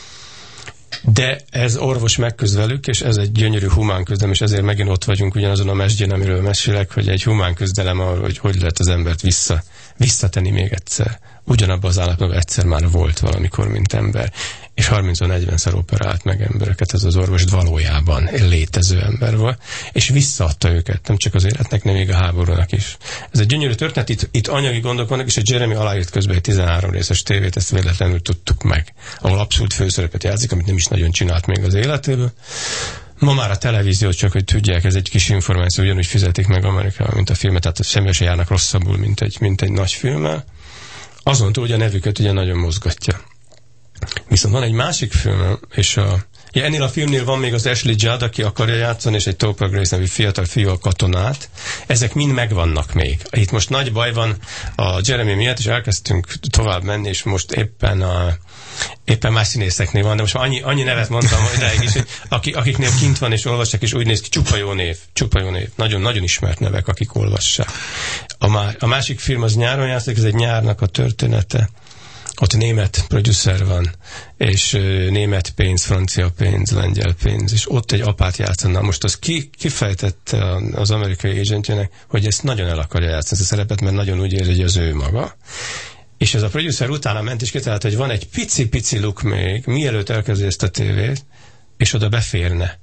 De ez orvos megküzd velük, és ez egy gyönyörű humán küzdelem, és ezért megint ott vagyunk ugyanazon a mesdjén, amiről mesélek, hogy egy humán küzdelem, hogy hogy lehet az embert vissza, visszatenni még egyszer. Ugyanabban az állapotban egyszer már volt valamikor, mint ember. És harminc-negyvenszer operált meg embereket, ez az orvos valójában létező ember volt, és visszaadta őket, nem csak az életnek, nem még a háborúnak is. Ez egy gyönyörű történet, itt, itt anyagi gondok vannak, és a Jeremy aláírt közben egy tizenhárom részes tévét, ezt véletlenül tudtuk meg, ahol abszolút főszerepet játszik, amit nem is nagyon csinált még az életéből. Ma már a televízió, csak hogy tudják, ez egy kis információ, ugyanúgy fizetik meg Amerikában, mint a filmet, tehát semmi se járnak rosszabbul, mint egy, mint egy nagy filmmel. Azon túl, hogy a nevüket ugye nagyon mozgatja. Viszont van egy másik film, és a, ja, ennél a filmnél van még az Ashley Judd, aki akarja játszani, és egy Topher Grace nevű fiatal fiú a katonát. Ezek mind megvannak még. Itt most nagy baj van a Jeremy miatt, és elkezdtünk tovább menni, és most éppen a éppen más színészeknél van, de most annyi, annyi nevet mondtam idáig is, hogy akik, akiknél kint van és olvassák, és úgy néz ki, csupa jó név, csupa jó név. Nagyon, nagyon ismert nevek, akik olvassák. A, má, a másik film az nyáron játszik, ez egy nyárnak a története. Ott német producer van, és uh, német pénz, francia pénz, lengyel pénz, és ott egy apát játszaná. Most az ki, kifejtette az amerikai agentjének, hogy ezt nagyon el akarja játszani, ezt a szerepet, mert nagyon úgy érzi, hogy az ő maga. És ez a producer utána ment, és kitalálta, hogy van egy pici-pici luk még, mielőtt elkezdi ezt a tévét, és oda beférne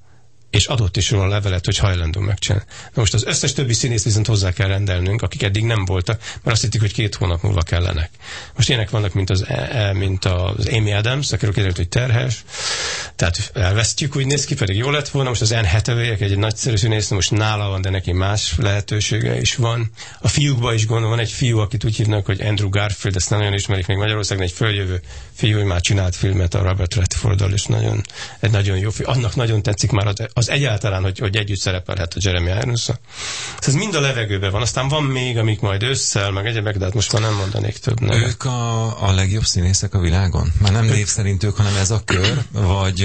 és adott is róla a levelet, hogy hajlandó megcsinálni. Na most az összes többi színész viszont hozzá kell rendelnünk, akik eddig nem voltak, mert azt hittik, hogy két hónap múlva kellenek. Most ilyenek vannak, mint az, mint az Amy Adams, akiről kiderült, hogy terhes, tehát elvesztjük, úgy néz ki, pedig jó lett volna. Most az Anne Hathaway, egy nagyszerű színész, most nála van, de neki más lehetősége is van. A fiúkban is gondolom, van egy fiú, akit úgy hívnak, hogy Andrew Garfield, ezt nem nagyon ismerik még Magyarországon, egy följövő fiú, hogy már csinált filmet a Robert Redforddal, és nagyon, egy nagyon jó fiú. Annak nagyon tetszik már az, az egyáltalán, hogy, hogy együtt szerepelhet a Jeremy Irons-a. Ez mind a levegőben van. Aztán van még, amik majd ősszel, meg egyebek, de hát most már nem mondanék több nevet. Ők a, a legjobb színészek a világon? Már nem név szerint ők, hanem ez a kör, vagy,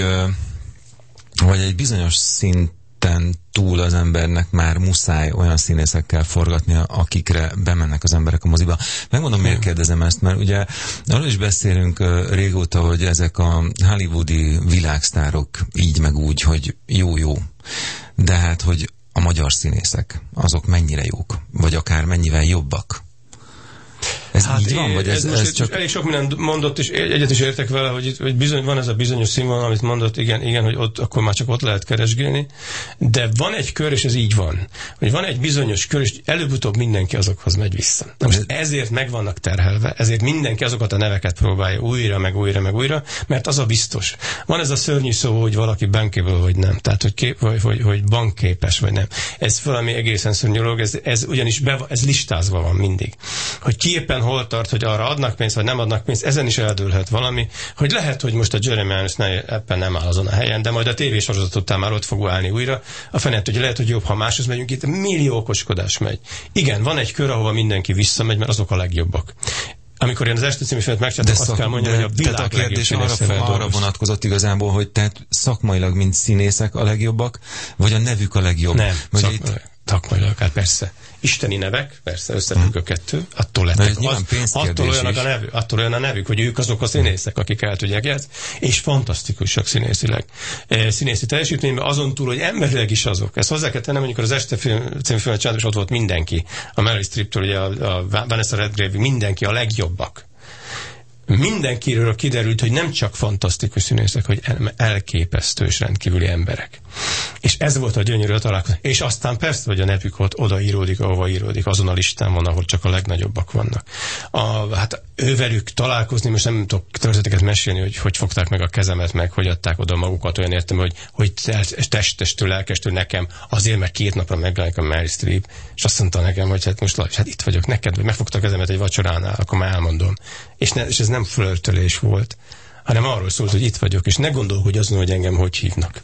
vagy egy bizonyos szinten túl az embernek már muszáj olyan színészekkel forgatnia, akikre bemennek az emberek a moziba. Megmondom, miért kérdezem ezt, mert ugye arról is beszélünk régóta, hogy ezek a hollywoodi világsztárok így meg úgy, hogy jó-jó. De hát, hogy a magyar színészek, azok mennyire jók, vagy akár mennyivel jobbak. Ez hát így van, vagy ez, ez, ez csak... Elég sok mindent mondott, és egyet is értek vele, hogy, itt, hogy bizony van ez a bizonyos színvonal, amit mondott, igen, igen, hogy ott, akkor már csak ott lehet keresgélni, de van egy kör, és ez így van, hogy van egy bizonyos kör, és előbb-utóbb mindenki azokhoz megy vissza. Na most ezért meg vannak terhelve, ezért mindenki azokat a neveket próbálja újra, meg újra, meg újra, mert az a biztos. Van ez a szörnyű szó, hogy valaki bankable, vagy nem, tehát hogy, kép, hogy, hogy, hogy bankképes, vagy nem. Ez valami egészen szörnyű dolog, ez, ez ugyanis be, ez listázva van mindig. Hogy ki éppen hol tart, hogy arra adnak pénzt, vagy nem adnak pénzt, ezen is eldőlhet valami, hogy lehet, hogy most a Jeremy Irons ebben nem áll azon a helyen, de majd a tévésorozatot után már ott fog állni újra. A fenet, hogy lehet, hogy jobb, ha máshoz megyünk, itt millió okoskodás megy. Igen, van egy kör, ahova mindenki visszamegy, mert azok a legjobbak. Amikor én az Este című filmet megcsináltam, azt kell mondjam, hogy a világ a kérdés arra, arra vonatkozott igazából, hogy tehát szakmailag, mint színészek a legjobbak, vagy a nevük a legjobb? Nem, szak... itt... szakmailag, hát persze. Isteni nevek, persze, összefügg a kettő, attól lettek. Az, attól, olyan a nevük, attól olyan a nevük, hogy ők azok a színészek, akik el tudják játszani, és fantasztikusak színészileg. E, színészi teljesítményben, azon túl, hogy emberileg is azok. Ezt hozzá kell tennem, amikor az Este film, című filmet csináltam, és ott volt mindenki. A Meryl Streep-től, ugye a, a Vanessa Redgrave, mindenki a legjobbak. Mindenkiről kiderült, hogy nem csak fantasztikus színészek, hogy elképesztő és rendkívüli emberek. És ez volt a gyönyörű a találkozás. És aztán persze, hogy a nevük ott odaíródik, ahova íródik, azon a listán van, ahol csak a legnagyobbak vannak. A, hát ővelük találkozni, most nem tudok történeteket mesélni, hogy hogy fogták meg a kezemet, meg hogy adták oda magukat, olyan értem, hogy, hogy testestől, lelkestől nekem, azért, mert két napra megjelenik a Meryl Streep, és azt mondta nekem, hogy hát most hát itt vagyok neked, vagy megfogta a kezemet egy vacsoránál, akkor már elmondom. És, ne, és ez nem flörtölés volt, hanem arról szólt, hogy itt vagyok, és ne gondolkodj azon, hogy engem hogy hívnak.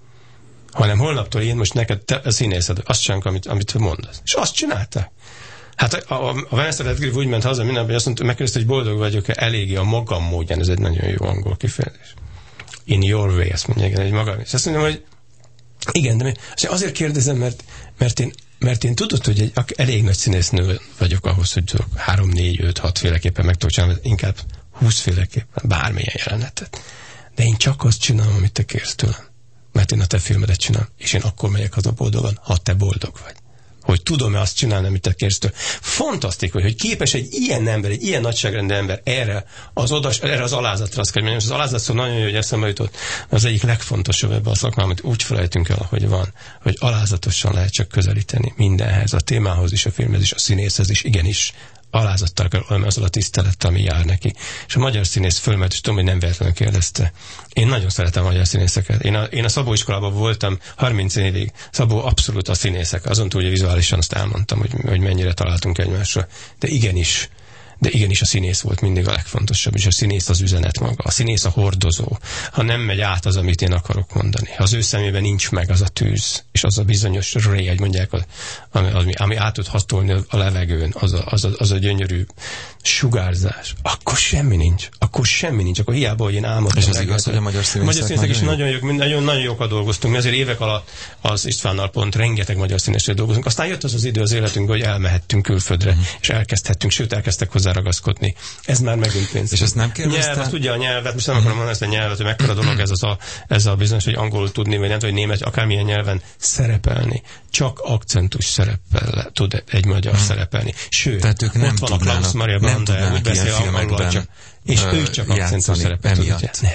Hanem holnaptól én most neked te, a színészed, azt csinálunk, amit, amit mondasz. És azt csinálták. Hát a, a, a Vanessa Redgrave úgy ment haza minden, hogy azt mondta, megkérdezte, hogy boldog vagyok-e eléggé a magam módján, ez egy nagyon jó angol kifejezés. In your way, azt mondja, igen, egy magam. És azt mondom, hogy igen, de azért kérdezem, mert, mert én Mert én tudod, hogy egy elég nagy színésznő vagyok ahhoz, hogy tudok három, négy, öt, hat féleképpen meg tudok csinálni, inkább húsz féleképpen, bármilyen jelenetet. De én csak azt csinálom, amit te kérsz tőlem. Mert én a te filmedet csinálom, és én akkor megyek haza boldogan, ha te boldog vagy. Hogy tudom-e azt csinálni, amit te kérsz tőlem. Fantasztikus, hogy képes egy ilyen ember, egy ilyen nagyságrendű ember erre az, odas, erre az alázatra, azt kell mondjam, az alázat szó nagyon jó, hogy eszembe jutott, az egyik legfontosabb ebben a szakmában, amit úgy felejtünk el, hogy van, hogy alázatosan lehet csak közelíteni mindenhez, a témához is, a filmhez is, a színészhez is, igenis. Alázattal kell olyan azzal a tisztelettel, ami jár neki. És a magyar színész fölmet, és tudom, hogy nem véletlenül kérdezte. Én nagyon szeretem a magyar színészeket. Én a, én a Szabó iskolában voltam harminc évig. Szabó abszolút a színészek. Azon túl, hogy vizuálisan azt elmondtam, hogy, hogy mennyire találtunk egymásra. De igenis, de igenis a színész volt mindig a legfontosabb, és a színész az üzenet maga. A színész a hordozó. Ha nem megy át az, amit én akarok mondani. Ha az ő szemében nincs meg az a tűz, és az a bizonyos ray, hogy mondják, ami, ami át tud hatolni a levegőn, az a, az, a, az a gyönyörű sugárzás, akkor semmi nincs. Akkor semmi nincs. Akkor hiába, hogy én álmodtam. És az igaz, hogy a magyar színészek, magyar színészek is nagyon, jók, nagyon, nagyon jókat dolgoztunk. Mi azért évek alatt az Istvánnal pont rengeteg magyar színéssel dolgozunk. Aztán jött az az idő az életünkbe, hogy elmehettünk külföldre, mm. és elkezdhettünk, sőt elkezdtek hozzá ragaszkodni. Ez már megint pénz. És ezt nem kérdeztem? Nyelv, azt tudja a nyelvet, most nem akarom mondani ezt a nyelvet, hogy mekkora dolog ez, az a, ez a bizonyos, hogy angolul tudni, vagy nem, vagy német, akármilyen nyelven szerepelni. Csak akcentus szereppel tud egy magyar hmm. szerepelni. Sőt, tehát ők nem ott van a Klaus Maria Banda, úgy beszél angolul, csak, és uh, ő csak akcentus szerepel tud. Nem.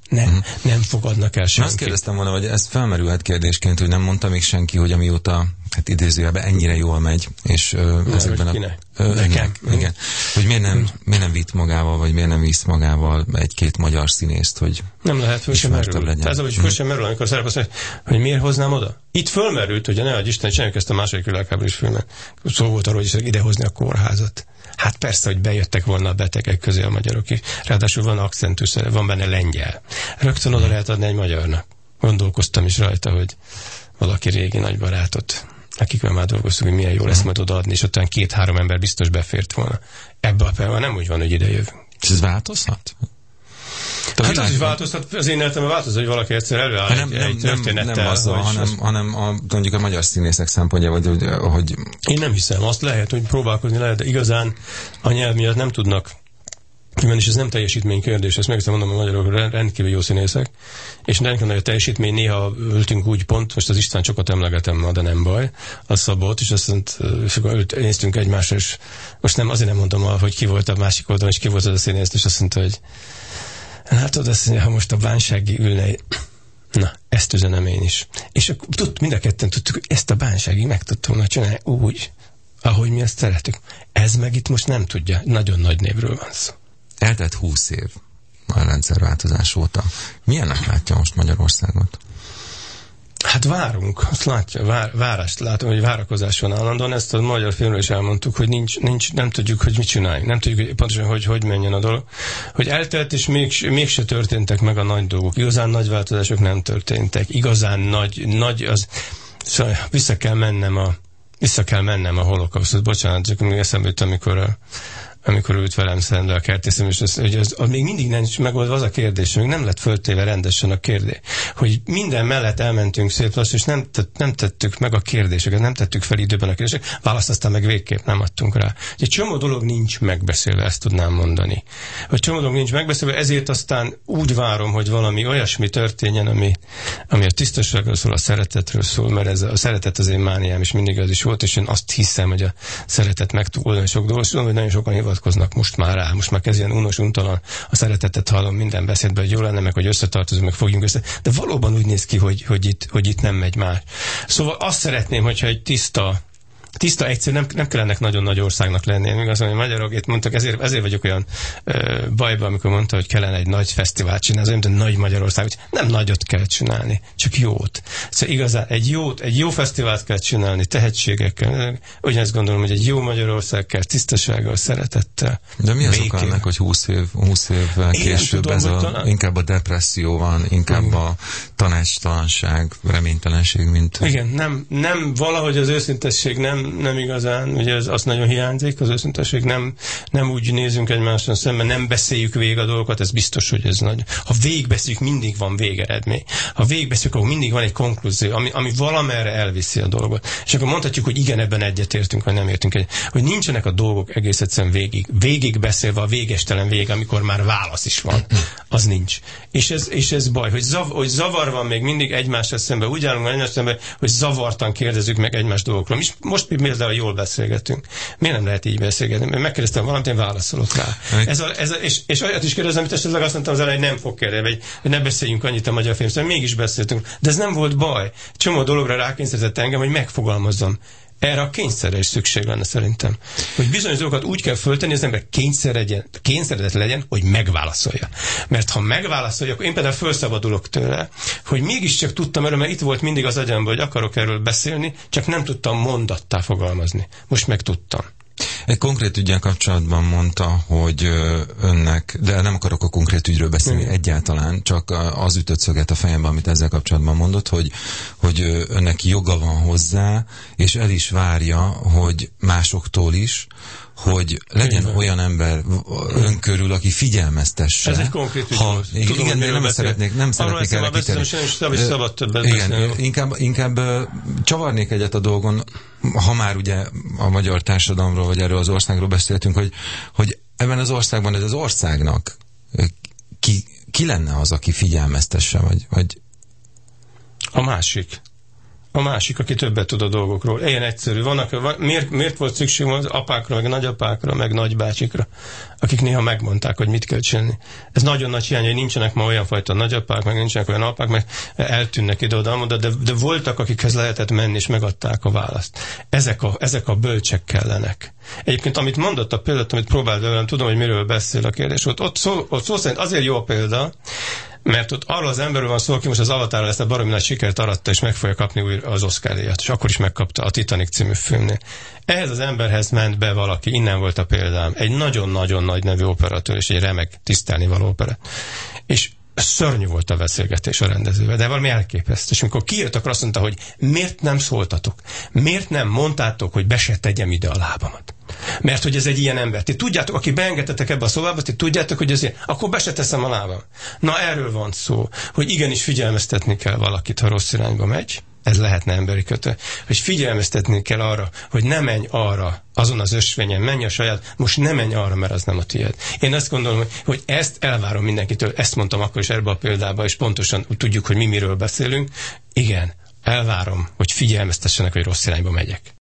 Nem, uh-huh. nem fogadnak el senkit. Azt kérdeztem volna, hogy ez felmerülhet kérdésként, hogy nem mondta még senki, hogy amióta, hát idézőjelben ennyire jól megy, és ö, ezekben a... Ö, igen, igen. Hogy miért nem, miért nem vitt magával, vagy miért nem visz magával egy-két magyar színészt, hogy nem lehet, föl sem merül. legyen. Ez ahogy föl sem merül, amikor szerep azt mondja, hogy miért hoznám oda? Itt fölmerült, hogy ne adj Isten, csináljuk ezt a második világháborús filmet. Szó volt arról, hogy idehozni a kórházat. Hát persze, hogy bejöttek volna a betegek közé a magyarok is. Ráadásul van akcentus, van benne lengyel. Rögtön oda lehet adni egy magyarnak. Gondolkoztam is rajta, hogy valaki régi nagy barátot, akikvel már dolgoztunk, hogy milyen jó lesz majd odaadni, és utána két-három ember biztos befért volna. Ebbe a perben nem úgy van, hogy ide jövünk. És ez változhat? Hát világ... az is változtat, az én életemben változtat, hogy valaki egyszer előáll nem, egy, nem, egy történettel. Nem azzal, hanem, az... hanem a, mondjuk a magyar színészek szempontja, vagy hogy... Én nem hiszem, azt lehet, hogy próbálkozni lehet, de igazán a nyelv miatt nem tudnak. És ez nem teljesítmény kérdés, ezt meg mondom, a magyarok rendkívül jó színészek, és rendkívül nagy a teljesítmény, néha ültünk úgy pont, most az István sokat emlegetem ma, de nem baj, a Szabot, és azt mondta, és akkor néztünk egymásra, és most nem, azért nem mondom, hogy ki volt a másik oldalon, és ki volt az a színész, és azt mondta, hogy látod, azt mondja, ha most a Bánsági ülne, na, ezt üzenem én is. És akkor tud, mind a ketten tudtuk, hogy ezt a Bánsági meg tudtam volna csinálni úgy, ahogy mi ezt szeretük. Ez meg itt most nem tudja, nagyon nagy névről van szó. Eltelt húsz év a rendszerváltozás óta. Milyennek látja most Magyarországot? Hát várunk, azt látja, vár, várást látom, hogy várakozás van állandóan. Ezt a magyar filmről is elmondtuk, hogy nincs, nincs, nem tudjuk, hogy mit csináljunk. Nem tudjuk, hogy pontosan, hogy hogy menjen a dolog. Hogy eltelt, és még, mégse történtek meg a nagy dolgok. Igazán nagy változások nem történtek. Igazán nagy, nagy az... Szóval vissza kell mennem a, vissza kell mennem a holokausztot. Bocsánat, csak még eszembe jut, amikor a amikor ült velem szembe a kertészem, és az, hogy az, az még mindig nem is megoldva az a kérdés, még nem lett föltéve rendesen a kérdés, hogy minden mellett elmentünk szép lassan, és nem, tett, nem tettük meg a kérdéseket, nem tettük fel időben a kérdéseket, választ aztán meg végképp nem adtunk rá. Egy csomó dolog nincs megbeszélve, ezt tudnám mondani. Egy csomó dolog nincs megbeszélve, ezért aztán úgy várom, hogy valami olyasmi történjen, ami, ami a tisztaságról szól, a szeretetről szól, mert ez a, a szeretet az én mániám, és mindig az is volt, és én azt hiszem, hogy a szeretet meg tud oldani sok dolgot, tudom, hogy nagyon sokan hivatkoznak most már rá, most már kezd ilyen unos, untalan, a szeretetet hallom minden beszédben, hogy jó lenne, meg hogy összetartozunk, meg fogjunk össze, de valóban úgy néz ki, hogy, hogy, itt, hogy itt nem megy más. Szóval azt szeretném, hogyha egy tiszta, tiszta egyszerű, nem, nem kellene nagyon nagy országnak lenni. Én igazán, hogy magyarok itt mondtak, ezért, ezért vagyok olyan ö, bajban, amikor mondta, hogy kellene egy nagy fesztivált csinálni, mint a nagy Magyarország, hogy nem nagyot kell csinálni, csak jót. Szóval igazán egy jót, egy jó fesztivált kell csinálni, tehetségekkel. Ugyanezt gondolom, hogy egy jó Magyarország kell, tisztasággal, szeretettel. De mi az oka ennek, hogy húsz év, húsz évvel később tudom, ez a, talán... inkább a depresszió van, inkább igen. a tanácstalanság, reménytelenség, mint... Igen, nem, nem valahogy az őszintesség nem nem igazán, ugye ez, az nagyon hiányzik, az őszintesség, nem, nem úgy nézünk egymáson szemben, nem beszéljük végig a dolgokat, ez biztos, hogy ez nagy. Ha végigbeszéljük, mindig van végeredmény. Ha végigbeszéljük, akkor mindig van egy konklúzió, ami, ami valamerre elviszi a dolgot. És akkor mondhatjuk, hogy igen, ebben egyetértünk, vagy nem értünk egyet. Hogy nincsenek a dolgok egész egyszerűen végig. Végig beszélve a végestelen vég, amikor már válasz is van. Az nincs. És ez, és ez baj, hogy, zav, hogy zavar van még mindig egymással szemben. Úgy állunk egymással szemben, hogy zavartan kérdezzük meg egymás dolgokról. Most mi például jól beszélgetünk. Miért nem lehet így beszélgetni? Mert megkérdeztem valamit, én válaszolok rá. Ez a, ez a, és, és olyat is kérdezem, amit esetleg azt mondtam az elején, hogy nem fog kérdezni, vagy hogy ne beszéljünk annyit a magyar filmről, mégis beszéltünk. De ez nem volt baj. Csomó dologra rákényszerített engem, hogy megfogalmazzam. Erre a kényszerre is szükség lenne szerintem. Hogy bizonyos dolgokat úgy kell föltenni, hogy az ember kényszeredett legyen, hogy megválaszolja. Mert ha megválaszolja, akkor én például felszabadulok tőle, hogy mégiscsak tudtam erről, mert itt volt mindig az agyamban, hogy akarok erről beszélni, csak nem tudtam mondattá fogalmazni. Most meg tudtam. Egy konkrét üggyel kapcsolatban mondta, hogy önnek, de nem akarok a konkrét ügyről beszélni mm. egyáltalán, csak az ütött szöget a fejembe, amit ezzel kapcsolatban mondott, hogy, hogy önnek joga van hozzá, és el is várja, hogy másoktól is, hogy legyen igen. olyan ember ön körül, aki figyelmeztesse. Ez egy konkrét ügy. Ha, Tudom, igen, de nem szeretnék, nem szeretnék erre kitérni. Igen, inkább, inkább csavarnék egyet a dolgon, ha már ugye a magyar társadalomról, vagy erről az országról beszéltünk, hogy, hogy ebben az országban, ez az országnak ki, ki lenne az, aki figyelmeztesse, vagy, vagy... A másik. a másik, aki többet tud a dolgokról. Ilyen egyszerű. Vannak, van, miért, miért volt szükség az apákra, meg nagyapákra, meg nagybácsikra, akik néha megmondták, hogy mit kell csinálni. Ez nagyon nagy hiány, hogy nincsenek ma olyan fajta nagyapák, meg nincsenek olyan apák, meg eltűnnek ide-oda, de, de voltak, akikhez lehetett menni, és megadták a választ. Ezek a, ezek a bölcsek kellenek. Egyébként, amit mondott a példát, amit próbált velem, tudom, hogy miről beszél a kérdés. Ott, ott, szó, ott szó szerint azért jó a példa, mert ott arról az emberről van szó, aki most az Avatarral ezt a baromi nagy sikert aratta, és meg fogja kapni újra az Oscar-díjat, és akkor is megkapta a Titanic című filmnél. Ehhez az emberhez ment be valaki, innen volt a példám, egy nagyon-nagyon nagy nevű operatőr, és egy remek, tisztelni való opera. És szörnyű volt a beszélgetés a rendezővel, de valami elképesztő. És amikor kijött, akkor azt mondta, hogy miért nem szóltatok? Miért nem mondtátok, hogy be se tegyem ide a lábamat? Mert hogy ez egy ilyen ember. Ti tudjátok, aki beengedtetek ebbe a szobába, ti tudjátok, hogy ez ilyen, akkor be se teszem a lábam. Na, erről van szó, hogy igenis figyelmeztetni kell valakit, ha rossz irányba megy. Ez lehetne emberi kötő. Hogy figyelmeztetni kell arra, hogy ne menj arra, azon az ösvényen, menj a saját, most ne menj arra, mert az nem a tiéd. Én azt gondolom, hogy ezt elvárom mindenkitől, ezt mondtam akkor is ebbe a példában, és pontosan tudjuk, hogy mi miről beszélünk. Igen, elvárom, hogy figyelmeztessenek, hogy rossz irányba megyek.